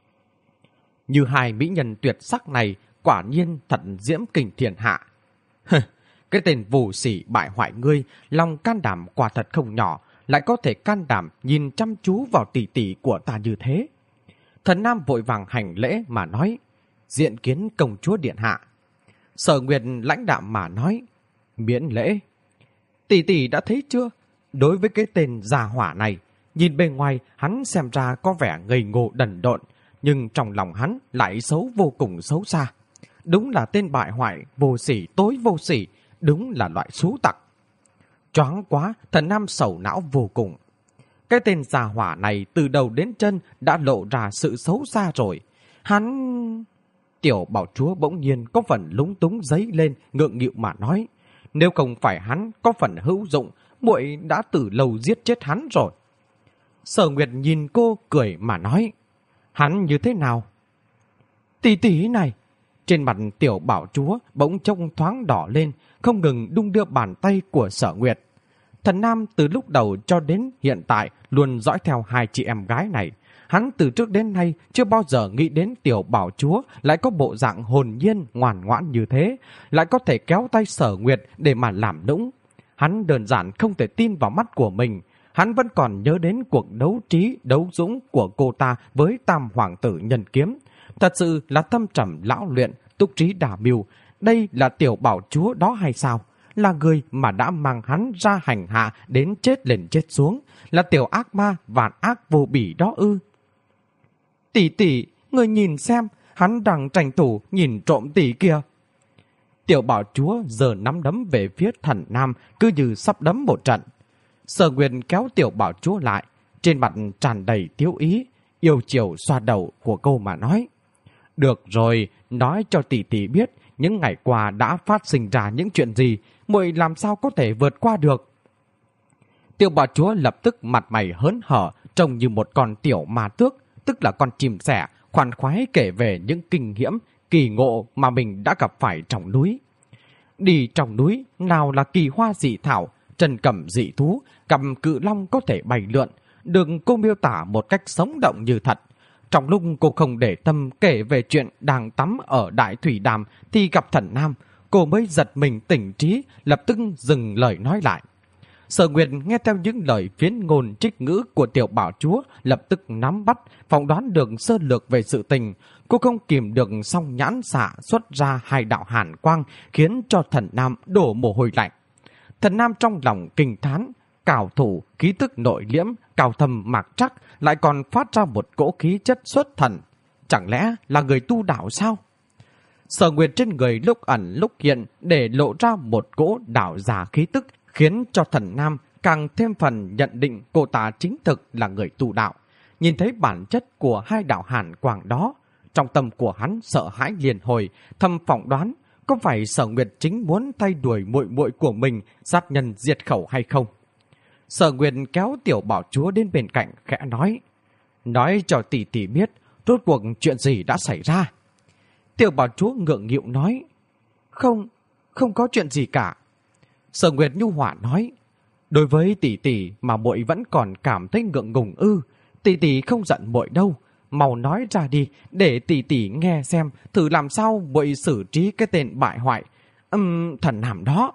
Speaker 2: Như hai mỹ nhân tuyệt sắc này, quả nhiên thật diễm kình thiên hạ. Cái tên vô sỉ bại hoại ngươi, lòng can đảm quả thật không nhỏ, lại có thể can đảm nhìn chăm chú vào tỷ tỷ của ta như thế. Thần nam vội vàng hành lễ mà nói, diện kiến công chúa điện hạ. Sở Nguyệt lãnh đạm mà nói, miễn lễ. Tỷ tỷ đã thấy chưa? Đối với cái tên già hỏa này, nhìn bên ngoài hắn xem ra có vẻ ngây ngô đần độn, nhưng trong lòng hắn lại xấu vô cùng xấu xa. Đúng là tên bại hoại, vô sỉ, tối vô sỉ, đúng là loại xú tặc. Choáng quá, thần nam sầu não vô cùng. Cái tên già hỏa này từ đầu đến chân đã lộ ra sự xấu xa rồi. Hắn... Tiểu bảo chúa bỗng nhiên có phần lúng túng dấy lên, ngượng nghịu mà nói. Nếu không phải hắn có phần hữu dụng, muội đã từ lâu giết chết hắn rồi. Sở Nguyệt nhìn cô cười mà nói. Hắn như thế nào? Tỷ tỷ này. Trên mặt tiểu bảo chúa bỗng trông thoáng đỏ lên, không ngừng đung đưa bàn tay của Sở Nguyệt. Thần nam từ lúc đầu cho đến hiện tại luôn dõi theo hai chị em gái này. Hắn từ trước đến nay chưa bao giờ nghĩ đến tiểu bảo chúa lại có bộ dạng hồn nhiên ngoan ngoãn như thế, lại có thể kéo tay Sở Nguyệt để mà làm nũng. Hắn đơn giản không thể tin vào mắt của mình. Hắn vẫn còn nhớ đến cuộc đấu trí, đấu dũng của cô ta với tam hoàng tử nhân kiếm. Thật sự là thâm trầm lão luyện, túc trí đả mưu. Đây là tiểu bảo chúa đó hay sao? Là người mà đã mang hắn ra hành hạ đến chết lên chết xuống, là tiểu ác ma vạn ác vô bỉ đó ư? Tỷ tỷ, người nhìn xem, hắn đang tranh thủ nhìn trộm tỷ kìa. Tiểu bảo chúa giờ nắm đấm về phía Thần Nam, cứ như sắp đấm một trận. Sở Nguyệt kéo tiểu bảo chúa lại, trên mặt tràn đầy thiếu ý, yêu chiều xoa đầu của cô mà nói: Được rồi, nói cho tỷ tỷ biết những ngày qua đã phát sinh ra những chuyện gì, muội làm sao có thể vượt qua được. Tiểu bảo chúa lập tức mặt mày hớn hở, trông như một con tiểu ma tước, tức là con chim sẻ, khoan khoái kể về những kinh hiểm, kỳ ngộ mà mình đã gặp phải trong núi. Đi trong núi, nào là kỳ hoa dị thảo, trần cẩm dị thú, cầm cự long có thể bay lượn, được cô miêu tả một cách sống động như thật. Trong lúc cô không để tâm kể về chuyện đang tắm ở Đại Thủy Đàm thì gặp Thần Nam, cô mới giật mình tỉnh trí, lập tức dừng lời nói lại. Sở Nguyệt nghe theo những lời phiến ngôn trích ngữ của tiểu bảo chúa, lập tức nắm bắt, phỏng đoán được sơ lược về sự tình. Cô không kìm được song nhãn xạ xuất ra hai đạo hàn quang, khiến cho Thần Nam đổ mồ hôi lạnh. Thần Nam trong lòng kinh thán, cảo thủ, khí tức nội liễm, cao thâm mạc trắc, lại còn phát ra một cỗ khí chất xuất thần. Chẳng lẽ là người tu đạo sao? Sở Nguyệt trên người lúc ẩn lúc hiện để lộ ra một cỗ đạo giả khí tức, khiến cho Thần Nam càng thêm phần nhận định cô ta chính thực là người tu đạo. Nhìn thấy bản chất của hai đạo hàn quang đó, trong tâm của hắn sợ hãi liền hồi, thầm phỏng đoán có phải Sở Nguyệt chính muốn thay đuổi muội muội của mình, sát nhân diệt khẩu hay không. Sở Nguyệt kéo tiểu bảo chúa đến bên cạnh khẽ nói cho tỷ tỷ biết rốt cuộc chuyện gì đã xảy ra. Tiểu bảo chúa ngượng nghịu nói: Không có chuyện gì cả. Sở Nguyệt nhu hòa nói: Đối với tỷ tỷ mà muội vẫn còn cảm thấy ngượng ngùng ư? Tỷ tỷ không giận muội đâu, mau nói ra đi để tỷ tỷ nghe xem thử làm sao muội xử trí cái tên bại hoại Thần Nam đó.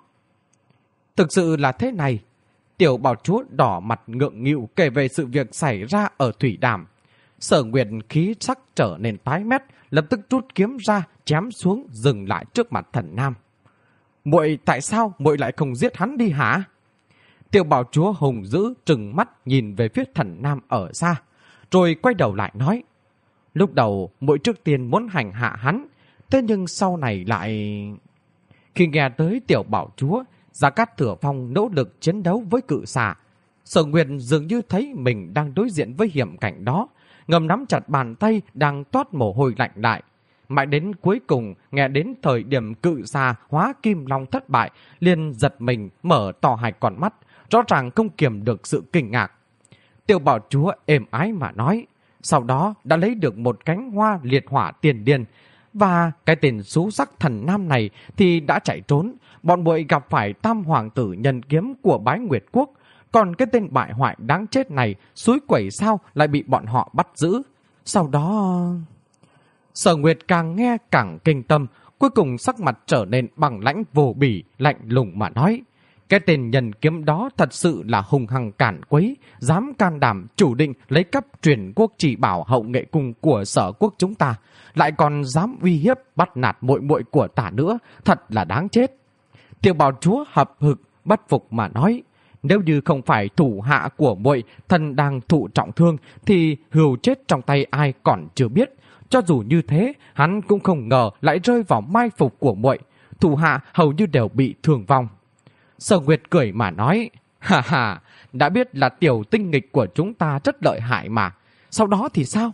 Speaker 2: Thực sự là thế này. Tiểu bảo chúa đỏ mặt ngượng nghịu kể về sự việc xảy ra ở Thủy Đàm. Sở Nguyệt khí sắc trở nên tái mét, lập tức rút kiếm ra chém xuống, dừng lại trước mặt Thần Nam. Muội, tại sao muội lại không giết hắn đi hả? Tiểu bảo chúa hùng dữ trừng mắt nhìn về phía Thần Nam ở xa, rồi quay đầu lại nói: Lúc đầu muội trước tiên muốn hành hạ hắn, thế nhưng sau này lại... Khi nghe tới tiểu bảo chúa, Gia Cát Thừa Phong nỗ lực chiến đấu với cự xà, Sở Nguyệt dường như thấy mình đang đối diện với hiểm cảnh đó, ngầm nắm chặt bàn tay đang toát mồ hôi lạnh lại. Mãi đến cuối cùng, nghe đến thời điểm cự xà hóa kim long thất bại, liền giật mình mở to hai con mắt, rõ ràng không kiềm được sự kinh ngạc. Tiểu bảo chúa êm ái mà nói, sau đó đã lấy được một cánh hoa liệt hỏa tiền điên, và cái tên xú sắc Thần Nam này thì đã chạy trốn. Bọn muội gặp phải tam hoàng tử nhân kiếm của Bái Nguyệt Quốc, còn cái tên bại hoại đáng chết này xúi quẩy sao lại bị bọn họ bắt giữ. Sau đó... Sở Nguyệt càng nghe càng kinh tâm, cuối cùng sắc mặt trở nên bằng lãnh vô bỉ, lạnh lùng mà nói: Cái tên nhân kiếm đó thật sự là hung hăng cản quấy, dám can đảm chủ định lấy cắp truyền quốc chỉ bảo Hậu Nghệ Cung của Sở Quốc chúng ta, lại còn dám uy hiếp bắt nạt muội muội của ta nữa, thật là đáng chết. Tiểu bảo chúa hậm hực bất phục mà nói: Nếu như không phải thủ hạ của muội thân đang thụ trọng thương thì hươu chết trong tay ai còn chưa biết. Cho dù như thế, hắn cũng không ngờ lại rơi vào mai phục của muội. Thủ hạ hầu như đều bị thương vong. Sở Nguyệt cười mà nói: Ha ha, đã biết là tiểu tinh nghịch của chúng ta rất lợi hại mà. Sau đó thì sao?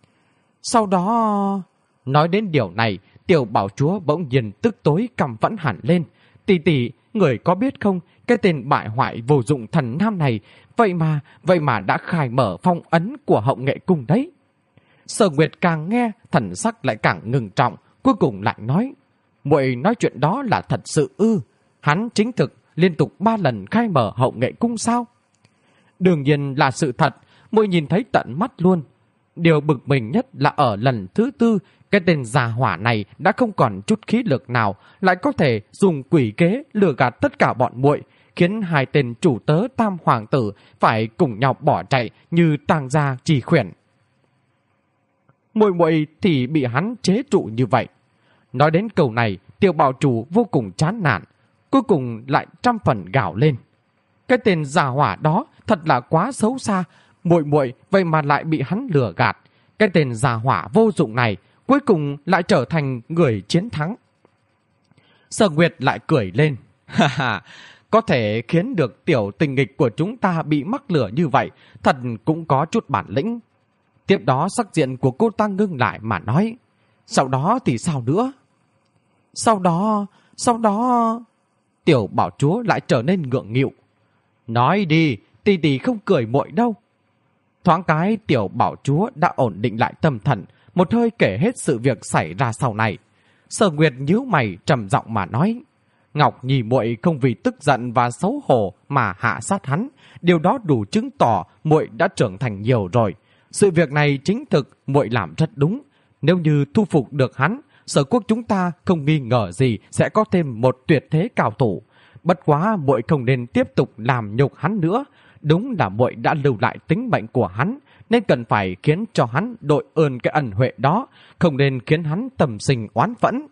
Speaker 2: Sau đó... Nói đến điều này, tiểu bảo chúa bỗng nhiên tức tối căm phẫn hẳn lên. Tỷ tỷ, người có biết không, cái tên bại hoại vô dụng Thần Nam này, vậy mà đã khai mở phong ấn của Hậu Nghệ Cung đấy. Sở Nguyệt càng nghe, thần sắc lại càng ngừng trọng, cuối cùng lại nói: Muội nói chuyện đó là thật sự ư? Hắn chính thực liên tục 3 lần khai mở Hậu Nghệ Cung sao? Đương nhiên là sự thật, muội nhìn thấy tận mắt luôn. Điều bực mình nhất là ở lần thứ 4, cái tên già hỏa này đã không còn chút khí lực nào, lại có thể dùng quỷ kế lừa gạt tất cả bọn muội, khiến 2 tên chủ tớ tam hoàng tử phải cùng nhau bỏ chạy như tang gia trì khuyển. Muội thì bị hắn chế trụ như vậy. Nói đến câu này, Tiểu Bảo Chủ vô cùng chán nản, cuối cùng lại trăm phần gào lên. Cái tên già hỏa đó thật là quá xấu xa, muội muội vậy mà lại bị hắn lừa gạt. Cái tên già hỏa vô dụng này cuối cùng lại trở thành người chiến thắng. Sở Nguyệt lại cười lên. Ha ha, có thể khiến được tiểu tình nghịch của chúng ta bị mắc lửa như vậy, thật cũng có chút bản lĩnh. Tiếp đó sắc diện của cô ta ngưng lại mà nói. Sau đó thì sao nữa? Sau đó... Tiểu Bảo Chúa lại trở nên ngượng nghịu. Nói đi, tỷ tỷ không cười muội đâu. Thoáng cái Tiểu Bảo Chúa đã ổn định lại tâm thần, một hơi kể hết sự việc xảy ra sau này. Sở Nguyệt nhíu mày trầm giọng mà nói. Ngọc Nhi muội không vì tức giận và xấu hổ mà hạ sát hắn, điều đó đủ chứng tỏ muội đã trưởng thành nhiều rồi. Sự việc này chính thực muội làm rất đúng. Nếu như thu phục được hắn, Sở Quốc chúng ta không nghi ngờ gì sẽ có thêm một tuyệt thế cao thủ. Bất quá muội không nên tiếp tục làm nhục hắn nữa. Đúng là muội đã lưu lại tính mệnh của hắn, nên cần phải khiến cho hắn đội ơn cái ân huệ đó, không nên khiến hắn tâm sinh oán phẫn.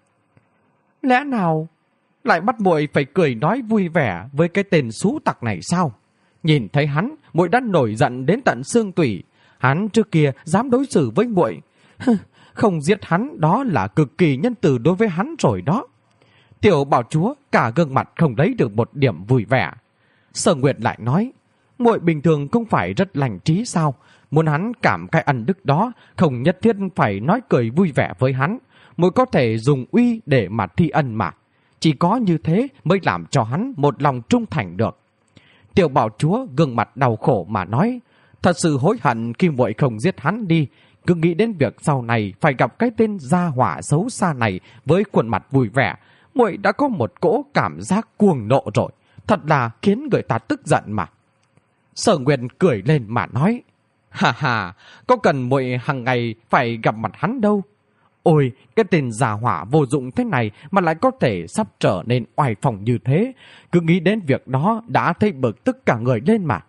Speaker 2: Lẽ nào lại bắt muội phải cười nói vui vẻ với cái tên xú tặc này sao? Nhìn thấy hắn, muội đã nổi giận đến tận xương tủy. Hắn trước kia dám đối xử với muội, không giết hắn đó là cực kỳ nhân từ đối với hắn rồi đó. Tiểu Bảo Chúa cả gương mặt không lấy được một điểm vui vẻ. Sở Nguyệt lại nói, muội bình thường không phải rất lành trí sao? Muốn hắn cảm cái ân đức đó, không nhất thiết phải nói cười vui vẻ với hắn. Muội có thể dùng uy để mà thi ân mà. Chỉ có như thế mới làm cho hắn một lòng trung thành được. Tiểu Bảo Chúa gương mặt đau khổ mà nói, thật sự hối hận khi muội không giết hắn đi. Cứ nghĩ đến việc sau này phải gặp cái tên gia hỏa xấu xa này với khuôn mặt vui vẻ, muội đã có một cỗ cảm giác cuồng nộ rồi. Thật là khiến người ta tức giận mà. Sở Nguyệt cười lên mà nói, ha ha, có cần muội hàng ngày phải gặp mặt hắn đâu. Ôi, cái tên già hỏa vô dụng thế này mà lại có thể sắp trở nên oai phong như thế. Cứ nghĩ đến việc đó đã thấy bực tức cả người lên mà.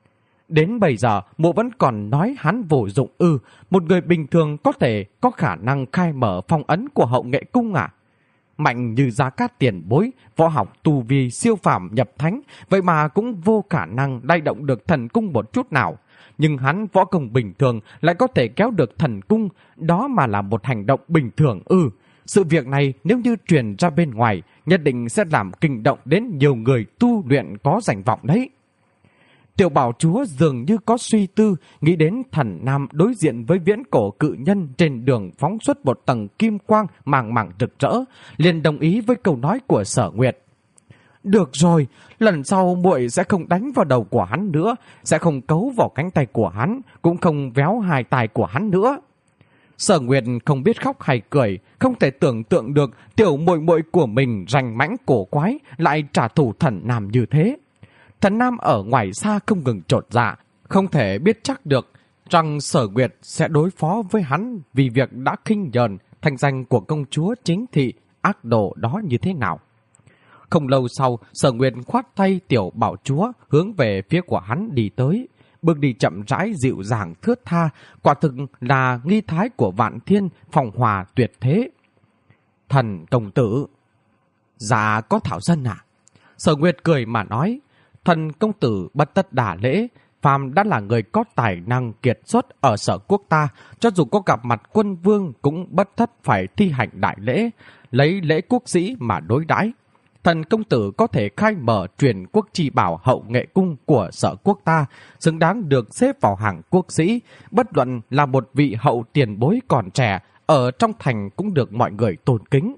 Speaker 2: Đến bây giờ, mụ vẫn còn nói hắn vô dụng ư. Một người bình thường có thể có khả năng khai mở phong ấn của Hậu Nghệ Cung à? Mạnh như Gia Cát tiền bối, võ học tu vi siêu phàm nhập thánh, vậy mà cũng vô khả năng lay động được thần cung một chút nào. Nhưng hắn võ công bình thường lại có thể kéo được thần cung, đó mà là một hành động bình thường ư. Sự việc này nếu như truyền ra bên ngoài, nhất định sẽ làm kinh động đến nhiều người tu luyện có danh vọng đấy. Tiểu Bảo Chúa dường như có suy tư, nghĩ đến thần nam đối diện với viễn cổ cự nhân trên đường phóng xuất một tầng kim quang màng màng rực rỡ, liền đồng ý với câu nói của Sở Nguyệt. Được rồi, lần sau muội sẽ không đánh vào đầu của hắn nữa, sẽ không cấu vào cánh tay của hắn, cũng không véo hai tay của hắn nữa. Sở Nguyệt không biết khóc hay cười, không thể tưởng tượng được tiểu muội muội của mình rành mãnh cổ quái lại trả thù thần nam như thế. Thần nam ở ngoài xa không ngừng chột dạ, không thể biết chắc được rằng Sở Nguyệt sẽ đối phó với hắn vì việc đã khinh nhờn thành danh của công chúa chính thị ác đồ đó như thế nào. Không lâu sau, Sở Nguyệt khoát tay Tiểu Bảo Chúa hướng về phía của hắn đi tới. Bước đi chậm rãi dịu dàng thướt tha, quả thực là nghi thái của vạn thiên phong hòa tuyệt thế. Thần công tử. Dạ có thảo dân à? Sở Nguyệt cười mà nói, thần công tử bất tất đả lễ, phàm đã là người có tài năng kiệt xuất ở Sở Quốc ta, cho dù có gặp mặt quân vương cũng bất thất phải thi hành đại lễ, lấy lễ quốc sĩ mà đối đãi. Thần công tử có thể khai mở truyền quốc chi bảo Hậu Nghệ Cung của Sở Quốc ta, xứng đáng được xếp vào hàng quốc sĩ, bất luận là một vị hậu tiền bối còn trẻ, ở trong thành cũng được mọi người tôn kính.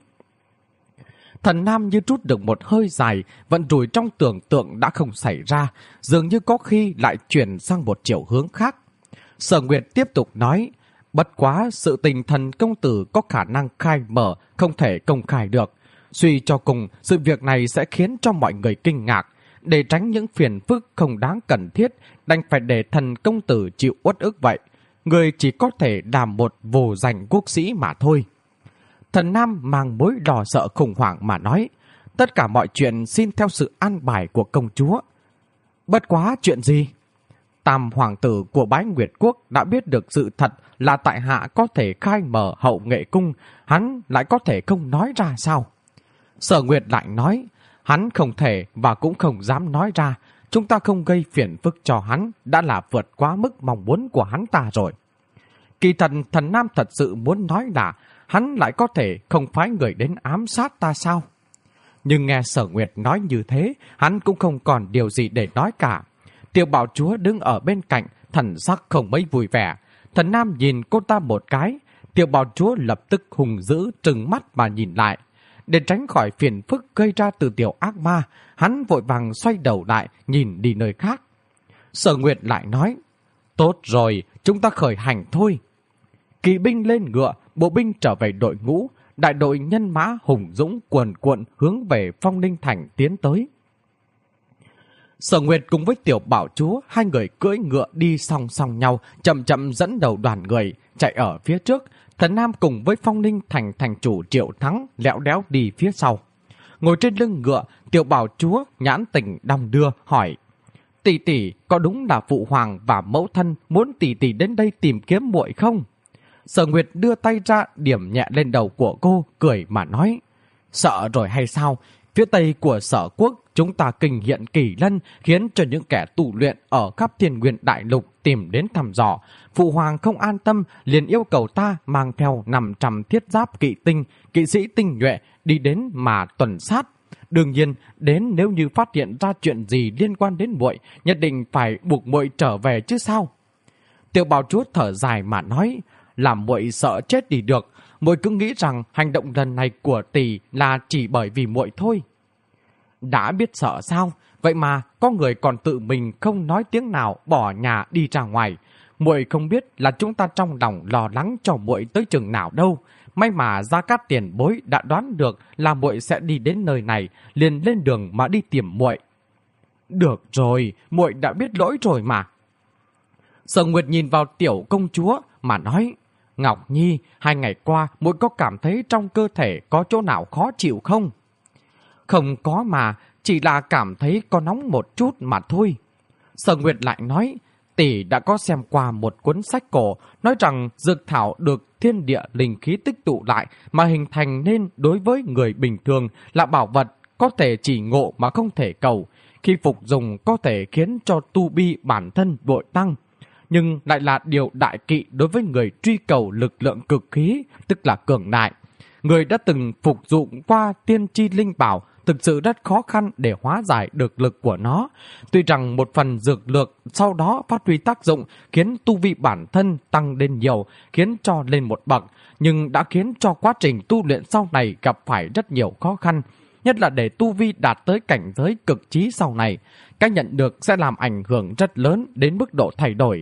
Speaker 2: Thần nam như trút được một hơi dài, vận rủi trong tưởng tượng đã không xảy ra, dường như có khi lại chuyển sang một chiều hướng khác. Sở Nguyệt tiếp tục nói, bất quá sự tình thần công tử có khả năng khai mở, không thể công khai được. Suy cho cùng, sự việc này sẽ khiến cho mọi người kinh ngạc. Để tránh những phiền phức không đáng cần thiết, đành phải để thần công tử chịu uất ức vậy. Người chỉ có thể làm một vô danh quốc sĩ mà thôi. Thần nam mang mối lo sợ khủng hoảng mà nói, tất cả mọi chuyện xin theo sự an bài của công chúa. Bất quá chuyện gì? Tam hoàng tử của Bái Nguyệt Quốc đã biết được sự thật là tại hạ có thể khai mở Hậu Nghệ Cung, hắn lại có thể không nói ra sao? Sở Nguyệt lại nói, hắn không thể và cũng không dám nói ra, chúng ta không gây phiền phức cho hắn đã là vượt quá mức mong muốn của hắn ta rồi. Kỳ thần Thần Nam thật sự muốn nói là hắn lại có thể không phái người đến ám sát ta sao? Nhưng nghe Sở Nguyệt nói như thế, hắn cũng không còn điều gì để nói cả. Tiểu Bảo Chúa đứng ở bên cạnh, thần sắc không mấy vui vẻ. Thần Nam nhìn cô ta một cái, Tiểu Bảo Chúa lập tức hùng dữ trừng mắt mà nhìn lại. Để tránh khỏi phiền phức gây ra từ tiểu ác ma, hắn vội vàng xoay đầu lại, nhìn đi nơi khác. Sở Nguyệt lại nói, tốt rồi, chúng ta khởi hành thôi. Kỵ binh lên ngựa, bộ binh trở về đội ngũ, đại đội nhân mã hùng dũng cuồn cuộn hướng về Phong Ninh Thành tiến tới. Sở Nguyệt cùng với Tiểu Bảo Chúa, hai người cưỡi ngựa đi song song nhau, chậm chậm dẫn đầu đoàn người, chạy ở phía trước. Thần Nam cùng với Phong Ninh Thành thành chủ Triệu Thắng lẹo đéo đi phía sau. Ngồi trên lưng ngựa, Tiểu Bảo Chúa nhãn tình đong đưa hỏi, tỷ tỷ có đúng là phụ hoàng và mẫu thân muốn tỷ tỷ đến đây tìm kiếm muội không? Sở Nguyệt đưa tay ra điểm nhẹ lên đầu của cô, cười mà nói, sợ rồi hay sao? Phía tây của Sở Quốc chúng ta kinh hiện kỳ lân, khiến cho những kẻ tu luyện ở khắp Thiên Nguyên Đại Lục tìm đến thăm dò. Phụ hoàng không an tâm, liền yêu cầu ta mang theo 500 thiết giáp kỵ tinh, kỵ sĩ tinh nhuệ đi đến mà tuần sát. Đương nhiên, đến nếu như phát hiện ra chuyện gì liên quan đến muội, nhất định phải buộc muội trở về chứ sao? Tiểu Bảo Chúa thở dài mà nói, làm muội sợ chết đi được. Muội cứ nghĩ rằng hành động lần này của tỷ là chỉ bởi vì muội thôi. Đã biết sợ sao? Vậy mà có người còn tự mình không nói tiếng nào bỏ nhà đi ra ngoài. Muội không biết là chúng ta trong lòng lo lắng cho muội tới chừng nào đâu. May mà Gia Cát tiền bối đã đoán được là muội sẽ đi đến nơi này, liền lên đường mà đi tìm muội. Được rồi, muội đã biết lỗi rồi mà. Sở Nguyệt nhìn vào tiểu công chúa mà nói, Ngọc Nhi, 2 ngày qua muội có cảm thấy trong cơ thể có chỗ nào khó chịu không? Không có mà, chỉ là cảm thấy có nóng một chút mà thôi. Sở Nguyệt lại nói, tỷ đã có xem qua một cuốn sách cổ, nói rằng dược thảo được thiên địa linh khí tích tụ lại mà hình thành nên đối với người bình thường là bảo vật có thể chỉ ngộ mà không thể cầu. Khi phục dùng có thể khiến cho tu vi bản thân bội tăng, nhưng lại là điều đại kỵ đối với người truy cầu lực lượng cực khí, tức là cường đại. Người đã từng phục dụng qua tiên tri linh bảo thực sự rất khó khăn để hóa giải được lực của nó. Tuy rằng một phần dược lược sau đó phát huy tác dụng khiến tu vi bản thân tăng lên nhiều, khiến cho lên một bậc, nhưng đã khiến cho quá trình tu luyện sau này gặp phải rất nhiều khó khăn. Nhất là để tu vi đạt tới cảnh giới cực trí sau này, cái nhận được sẽ làm ảnh hưởng rất lớn đến mức độ thay đổi.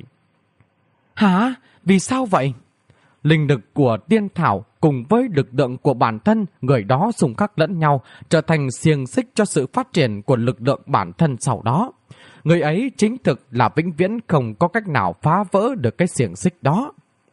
Speaker 2: Hả? Vì sao vậy? Linh lực của tiên thảo cùng với lực lượng của bản thân người đó xung khắc lẫn nhau, trở thành xiềng xích cho sự phát triển của lực lượng bản thân sau đó. Người ấy chính thực là vĩnh viễn không có cách nào phá vỡ được cái xiềng xích đó.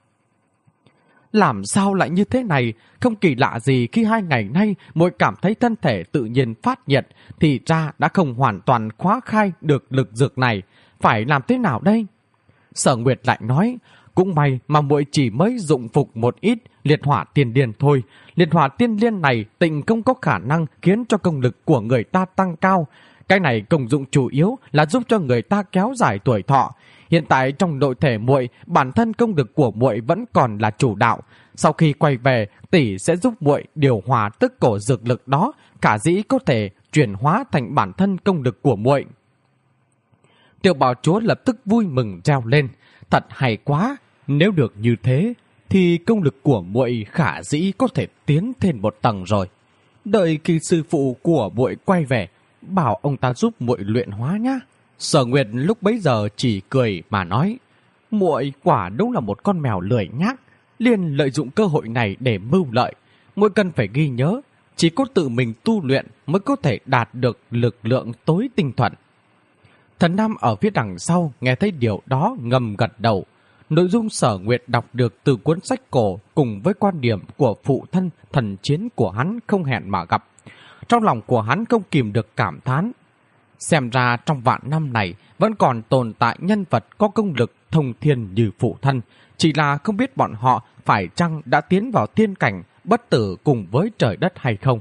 Speaker 2: Làm sao lại như thế này? Không kỳ lạ gì khi 2 ngày nay muội cảm thấy thân thể tự nhiên phát nhiệt, thì ra đã không hoàn toàn khóa khai được lực dược này. Phải làm thế nào đây? Sở Nguyệt lại nói, cũng may mà muội chỉ mới dụng phục một ít liệt hỏa tiên điên thôi. Liệt hỏa tiên liên này tịnh không có khả năng khiến cho công lực của người ta tăng cao. Cái này công dụng chủ yếu là giúp cho người ta kéo dài tuổi thọ. Hiện tại trong nội thể muội, bản thân công lực của muội vẫn còn là chủ đạo. Sau khi quay về, tỷ sẽ giúp muội điều hòa tức cổ dược lực đó, cả dĩ có thể chuyển hóa thành bản thân công lực của muội. Tiểu Bảo Chúa lập tức vui mừng reo lên, thật hay quá, nếu được như thế thì công lực của muội khả dĩ có thể tiến thêm một tầng rồi. Đợi khi sư phụ của muội quay về, bảo ông ta giúp muội luyện hóa nhá. Sở Nguyệt lúc bấy giờ chỉ cười mà nói, muội quả đúng là một con mèo lười nhác, liền lợi dụng cơ hội này để mưu lợi. Muội cần phải ghi nhớ, chỉ có tự mình tu luyện mới có thể đạt được lực lượng tối tinh thuần. Thần Nam ở phía đằng sau nghe thấy điều đó ngầm gật đầu. Nội dung Sở Nguyệt đọc được từ cuốn sách cổ cùng với quan điểm của phụ thân thần chiến của hắn không hẹn mà gặp. Trong lòng của hắn không kìm được cảm thán. Xem ra trong vạn năm này vẫn còn tồn tại nhân vật có công lực thông thiên như phụ thân, chỉ là không biết bọn họ phải chăng đã tiến vào tiên cảnh bất tử cùng với trời đất hay không.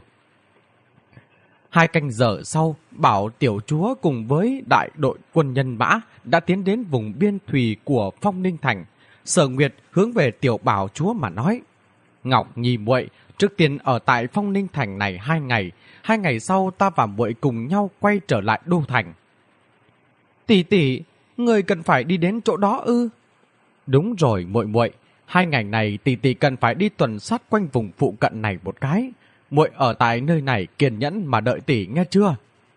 Speaker 2: 2 canh giờ sau, Bảo tiểu chúa cùng với đại đội quân nhân mã đã tiến đến vùng biên thùy của Phong Ninh Thành. Sở Nguyệt hướng về tiểu Bảo chúa mà nói: Ngọc Nhi muội, trước tiên ở tại Phong Ninh Thành này 2 ngày, 2 ngày sau ta và muội cùng nhau quay trở lại đô thành. Tỷ tỷ, người cần phải đi đến chỗ đó ư? Đúng rồi muội muội, 2 ngày này tỷ tỷ cần phải đi tuần sát quanh vùng phụ cận này một cái. Muội ở tại nơi này kiên nhẫn mà đợi tỷ nghe chưa?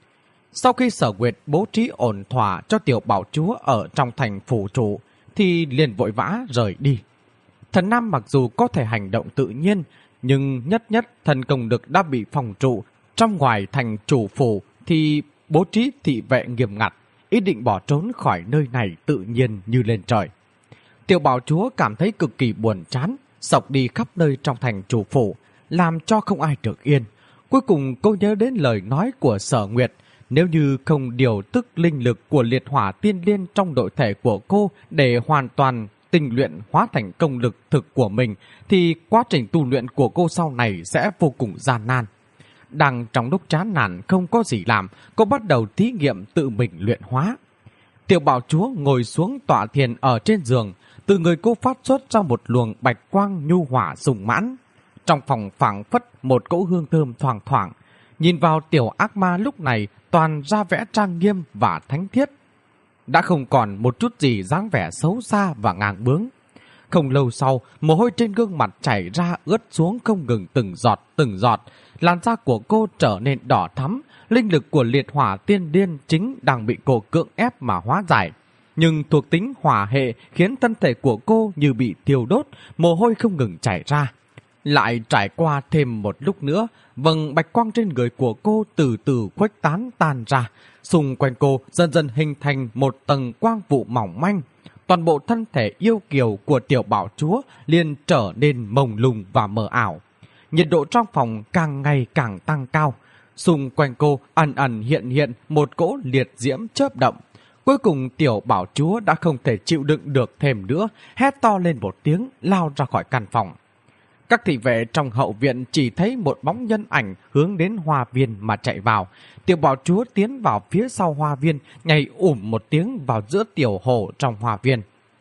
Speaker 2: Sau khi Sở Nguyệt bố trí ổn thỏa cho tiểu Bảo chúa ở trong thành phủ trụ, thì liền vội vã rời đi. Thần Nam mặc dù có thể hành động tự nhiên, nhưng nhất thần công lực đã bị phòng trụ. Trong ngoài thành chủ phủ thì bố trí thị vệ nghiêm ngặt, ý định bỏ trốn khỏi nơi này tự nhiên như lên trời. Tiểu Bảo chúa cảm thấy cực kỳ buồn chán, sộc đi khắp nơi trong thành chủ phủ, làm cho không ai được yên. Cuối cùng cô nhớ đến lời nói của Sở Nguyệt, nếu như không điều tức linh lực của liệt hỏa tiên liên trong nội thể của cô để hoàn toàn tinh luyện hóa thành công lực thực của mình, thì quá trình tu luyện của cô sau này sẽ vô cùng gian nan. Đang trong lúc chán nản không có gì làm, cô bắt đầu thí nghiệm tự mình luyện hóa. Tiểu Bảo chúa ngồi xuống tọa thiền ở trên giường, từ người cô phát xuất ra một luồng bạch quang nhu hỏa sùng mãn. Trong phòng phảng phất một cỗ hương thơm thoang thoảng. Nhìn vào tiểu ác ma lúc này toàn ra vẻ trang nghiêm và thánh thiết, đã không còn một chút gì dáng vẻ xấu xa và ngang bướng. Không lâu sau, mồ hôi trên gương mặt chảy ra ướt xuống không ngừng từng giọt. Làn da của cô trở nên đỏ thắm, linh lực của liệt hỏa tiên điên chính đang bị cô cưỡng ép mà hóa giải. Nhưng thuộc tính hỏa hệ khiến thân thể của cô như bị thiêu đốt, mồ hôi không ngừng chảy ra. Lại trải qua thêm một lúc nữa, vầng bạch quang trên người của cô từ từ khuếch tán tan ra. Xung quanh cô dần dần hình thành một tầng quang vụ mỏng manh. Toàn bộ thân thể yêu kiều của tiểu Bảo chúa liền trở nên mông lung và mờ ảo. Nhiệt độ trong phòng càng ngày càng tăng cao. Xung quanh cô ẩn ẩn hiện một cỗ liệt diễm chớp động. Cuối cùng tiểu Bảo chúa đã không thể chịu đựng được thêm nữa, hét to lên một tiếng, lao ra khỏi căn phòng. Các thị vệ trong hậu viện chỉ thấy một bóng nhân ảnh hướng đến hoa viên mà chạy vào. Tiểu Bảo chúa tiến vào phía sau hoa viên, nhảy một tiếng vào giữa tiểu hồ trong hoa viên.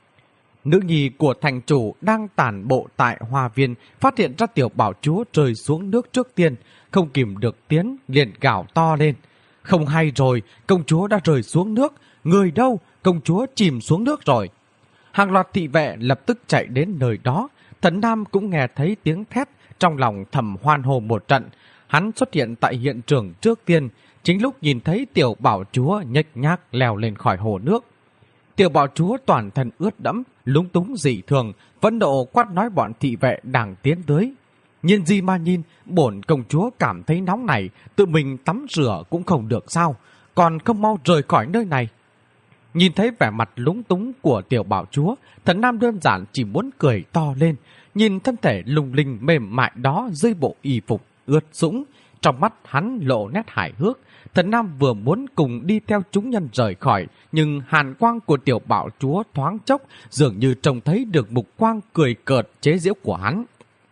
Speaker 2: Nữ nhi của thành chủ đang tản bộ tại hoa viên, phát hiện ra tiểu Bảo chúa rơi xuống nước trước tiên, không kìm được tiến liền gào to lên. Không hay rồi, công chúa đã rơi xuống nước. Người đâu? Công chúa chìm xuống nước rồi. Hàng loạt thị vệ lập tức chạy đến nơi đó. Thần Nam cũng nghe thấy tiếng thét, trong lòng thầm hoan hô một trận. Hắn xuất hiện tại hiện trường trước tiên, chính lúc nhìn thấy tiểu Bảo chúa nhếch nhác leo lên khỏi hồ nước. Tiểu Bảo chúa toàn thân ướt đẫm, lúng túng dị thường, phẫn nộ quát nói bọn thị vệ đang tiến tới. Nhìn gì mà nhìn, bổn công chúa cảm thấy nóng này, tự mình tắm rửa cũng không được sao, còn không mau rời khỏi nơi này. Nhìn thấy vẻ mặt lúng túng của tiểu Bảo chúa, Thần Nam đơn giản chỉ muốn cười to lên, nhìn thân thể lung linh mềm mại đó dưới bộ y phục ướt sũng, trong mắt hắn lộ nét hài hước. Thần Nam vừa muốn cùng đi theo chúng nhân rời khỏi, nhưng hàn quang của tiểu Bảo chúa thoáng chốc dường như trông thấy được mục quang cười cợt chế giễu của hắn.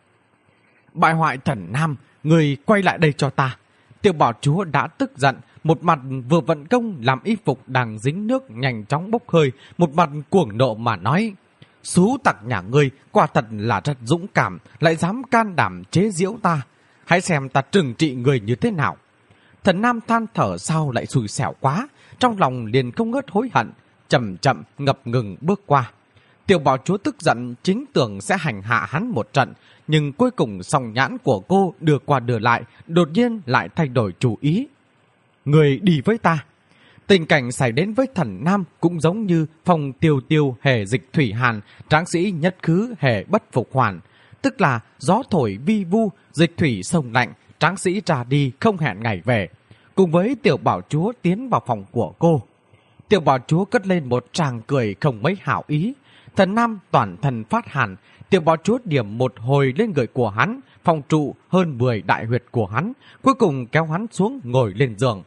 Speaker 2: Bại hoại Thần Nam, người quay lại đây cho ta. Tiểu Bảo chúa đã tức giận, một mặt vừa vận công làm y phục đang dính nước nhanh chóng bốc hơi, một mặt cuồng nộ mà nói: Xú tặc nhà ngươi quả thật là rất dũng cảm, lại dám can đảm chế giễu ta. Hãy xem ta trừng trị người như thế nào. Thần Nam than thở sao lại xui xẻo quá, trong lòng liền không ngớt hối hận, chậm chậm ngập ngừng bước qua. Tiểu Bảo chúa tức giận chính tưởng sẽ hành hạ hắn một trận, nhưng cuối cùng song nhãn của cô đưa qua đưa lại, đột nhiên lại thay đổi chủ ý. Người đi với ta. Tình cảnh xảy đến với Thần Nam cũng giống như phong tiêu tiêu hề dịch thủy hàn, tráng sĩ nhất khứ hề bất phục hoàn. Tức là gió thổi vi vu, dịch thủy sông lạnh, tráng sĩ ra đi không hẹn ngày về. Cùng với tiểu Bảo chúa tiến vào phòng của cô. Tiểu Bảo chúa cất lên một tràng cười không mấy hảo ý. Thần Nam toàn thân phát hàn, tiểu Bảo chúa điểm một hồi lên người của hắn, phòng trụ hơn 10 đại huyệt của hắn, cuối cùng kéo hắn xuống ngồi lên giường.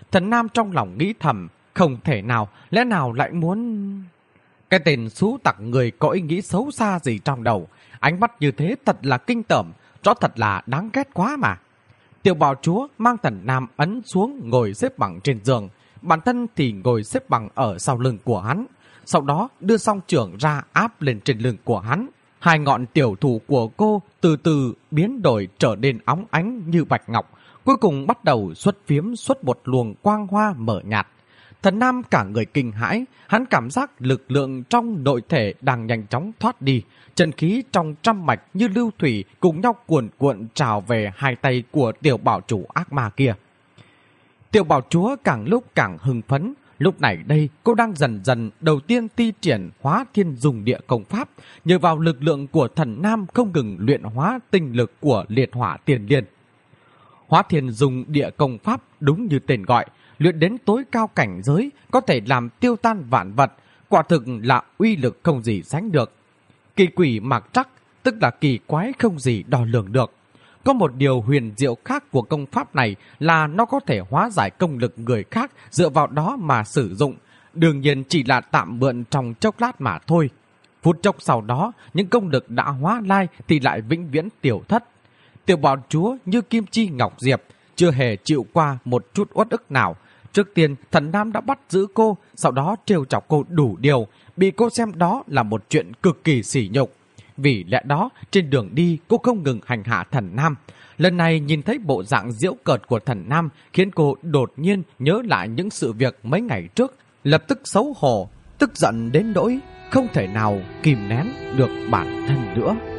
Speaker 2: Thần Nam trong lòng nghĩ thầm, không thể nào, lẽ nào lại muốn... Cái tên xú tặc người có ý nghĩ xấu xa gì trong đầu, ánh mắt như thế thật là kinh tởm, rõ thật là đáng ghét quá mà. Tiểu Bảo Chúa mang Thần Nam ấn xuống ngồi xếp bằng trên giường, bản thân thì ngồi xếp bằng ở sau lưng của hắn, sau đó đưa song trưởng ra áp lên trên lưng của hắn. Hai ngọn tiểu thủ của cô từ từ biến đổi trở nên óng ánh như bạch ngọc, cuối cùng bắt đầu xuất phiếm xuất một luồng quang hoa mở nhạt. Thần Nam cả người kinh hãi, hắn cảm giác lực lượng trong nội thể đang nhanh chóng thoát đi, chân khí trong trăm mạch như lưu thủy cùng nhau cuồn cuộn trào về hai tay của tiểu bảo chủ ác ma kia. Tiểu Bảo Chúa càng lúc càng hưng phấn, lúc này đây cô đang dần dần đầu tiên thi triển Hóa Thiên Dùng Địa công pháp, nhờ vào lực lượng của Thần Nam không ngừng luyện hóa tinh lực của liệt hỏa tiền liên. Hóa Thiên Dùng Địa công pháp đúng như tên gọi, luyện đến tối cao cảnh giới, có thể làm tiêu tan vạn vật, quả thực là uy lực không gì sánh được. Kỳ quỷ mạc trắc, tức là kỳ quái không gì đo lường được. Có một điều huyền diệu khác của công pháp này là nó có thể hóa giải công lực người khác dựa vào đó mà sử dụng, đương nhiên chỉ là tạm mượn trong chốc lát mà thôi. Phút chốc sau đó, những công lực đã hóa lai thì lại vĩnh viễn tiêu thất. Tiểu Bảo Chúa như kim chi ngọc diệp, chưa hề chịu qua một chút uất ức nào. Trước tiên, Thần Nam đã bắt giữ cô, sau đó trêu chọc cô đủ điều, bị cô xem đó là một chuyện cực kỳ sỉ nhục. Vì lẽ đó, trên đường đi cô không ngừng hành hạ Thần Nam. Lần này nhìn thấy bộ dạng giễu cợt của Thần Nam khiến cô đột nhiên nhớ lại những sự việc mấy ngày trước, lập tức xấu hổ, tức giận đến nỗi không thể nào kìm nén được bản thân nữa.